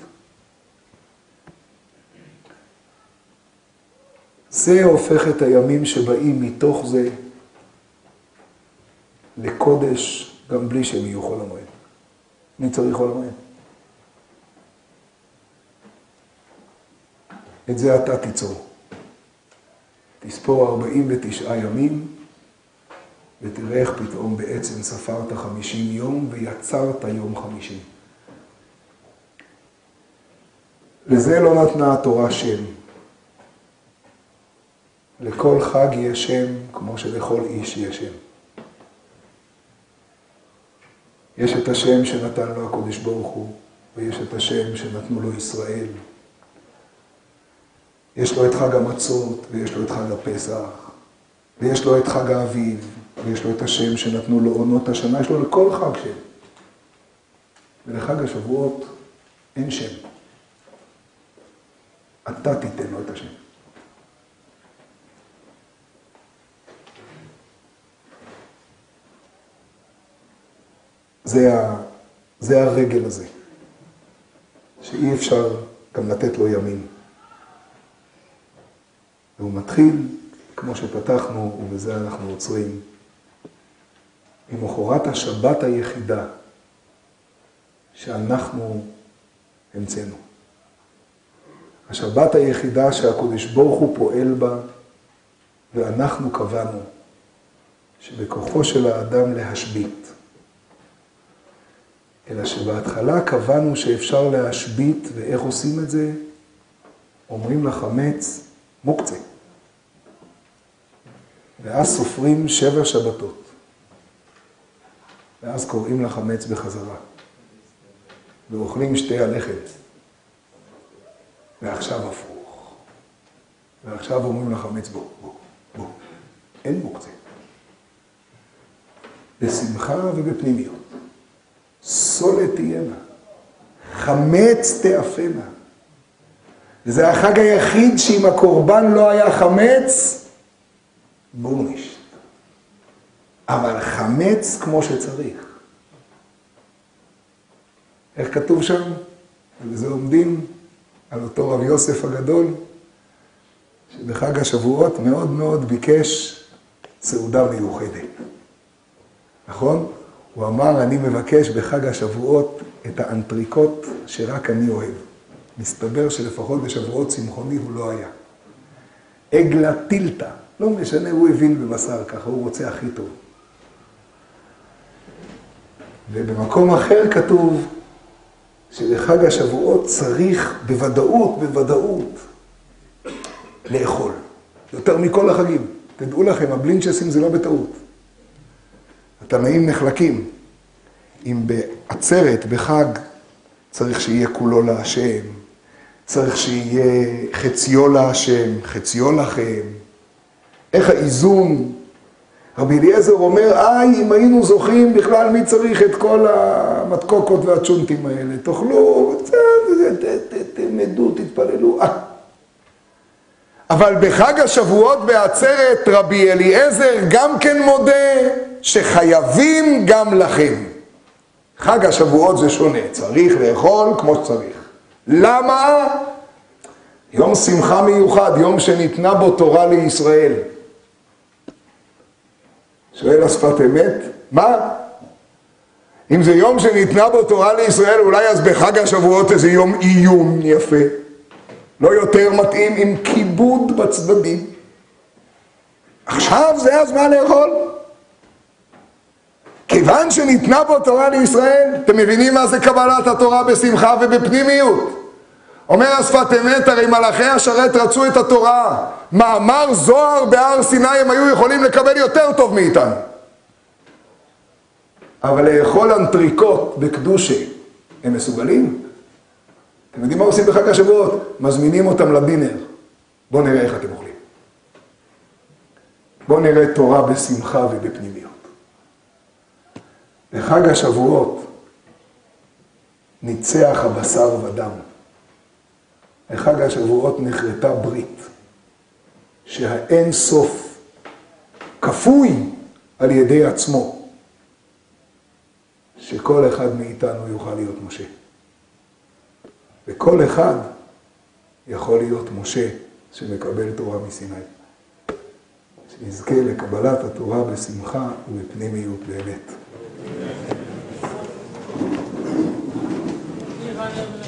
זה הופך את הימים שבאים מתוך זה לקודש, גם בלי שהם יהיו חול המועד. מי צריך חול המועד? את זה אתה תיצור. תספור 49 ימים, ותראה איך פתאום בעצם ספרת 50 יום ויצרת יום 50. לזה לא נתנה התורה שם. לכל חג יש שם, כמו שלכל איש יש שם. יש את השם שנתן לו הקדוש ברוך הוא, ויש את השם שנתנו לו ישראל. יש לו את חג המצות, ויש לו את חג הפסח, ויש לו את חג האביב, ויש לו את השם שנתנו לו עונות השנה, יש לו לכל חג שם. ולחג השבועות אין שם. אתה תיתן לו את השם. זה הרגל הזה, שאי אפשר גם לתת לו ימים. והוא מתחיל, כמו שפתחנו, ובזה אנחנו עוצרים, ממחרת השבת היחידה שאנחנו המצאנו. השבת היחידה שהקדוש ברוך הוא פועל בה, ואנחנו קבענו שבכוחו של האדם להשבית. אלא שבהתחלה קבענו שאפשר להשבית, ואיך עושים את זה? אומרים לחמץ, מוקצה. ואז סופרים 7 שבתות. ואז קוראים לחמץ בחזרה. ואוכלים 2 הלחם. ועכשיו הפוך. ועכשיו אומרים לחמץ, בוא. אין מוקצה. בשמחה ובפנימיות. סולת תהיינה. חמץ תאפנה. וזה החג היחיד שאם הקורבן לא היה חמץ, בורנישט. אבל חמץ כמו שצריך. איך כתוב שם? וזה עומדים על אותו רב יוסף הגדול, שבחג השבועות מאוד מאוד ביקש סעודה מיוחדת. נכון? הוא אמר, אני מבקש בחג השבועות את האנטריקוט שרק אני אוהב. מסתבר שלפחות בשבועות צמחוני הוא לא היה. עגלה טילטה. לא משנה, הוא הבין בבשר ככה, הוא רוצה הכי טוב. ובמקום אחר כתוב שבחג השבועות צריך בוודאות לאכול. יותר מכל החגים. תדעו לכם, הבלינצ'סים זה לא בטעות. התנאים נחלקים. אם בעצרת, בחג, צריך שיהיה כולו להשם, צריך שיהיה חציו להשם, חציו לכם. איך האיזון? רבי אליעזר אומר, אם היינו זוכים בכלל מי צריך את כל המתקוקות והצ'ונטים האלה. תאכלו, תלמדו, תתפללו. אבל בחג השבועות בעצרת רבי אליעזר גם כן מודה שחייבים גם לכם. חג השבועות זה שונה, צריך לאכול כמו שצריך. למה? יום שמחה מיוחד, יום שניתנה בו תורה לישראל. שואל השפת אמת, מה? אם זה יום שניתנה בו תורה לישראל, אולי אז בחג השבועות איזה יום עיון יפה. לא יותר מתאים עם כיבוד בצדדים. עכשיו זה הזמן לאכול. כיוון שניתנה בו תורה לישראל, אתם מבינים מה זה קבלת התורה בשמחה ובפנימיות? אומר השפת אמת, הרי מלאכי השרת רצו את התורה. מאמר זוהר בהר סיני הם היו יכולים לקבל יותר טוב מאיתנו. אבל לאכול אנטריקוט בקדושה, הם מסוגלים? אתם יודעים מה עושים בחג השבועות? מזמינים אותם לדינר. בואו נראה איך אתם אוכלים. בואו נראה תורה בשמחה ובפנימיות. בחג השבועות ניצח הבשר ודם. בחג השבועות נחרטה ברית, שהאין סוף כפוי על ידי עצמו, שכל אחד מאיתנו יוכל להיות משה. וכל אחד יכול להיות משה שמקבל תורה מסיני. שנזכה לקבלת התורה בשמחה ובפנימיות באמת.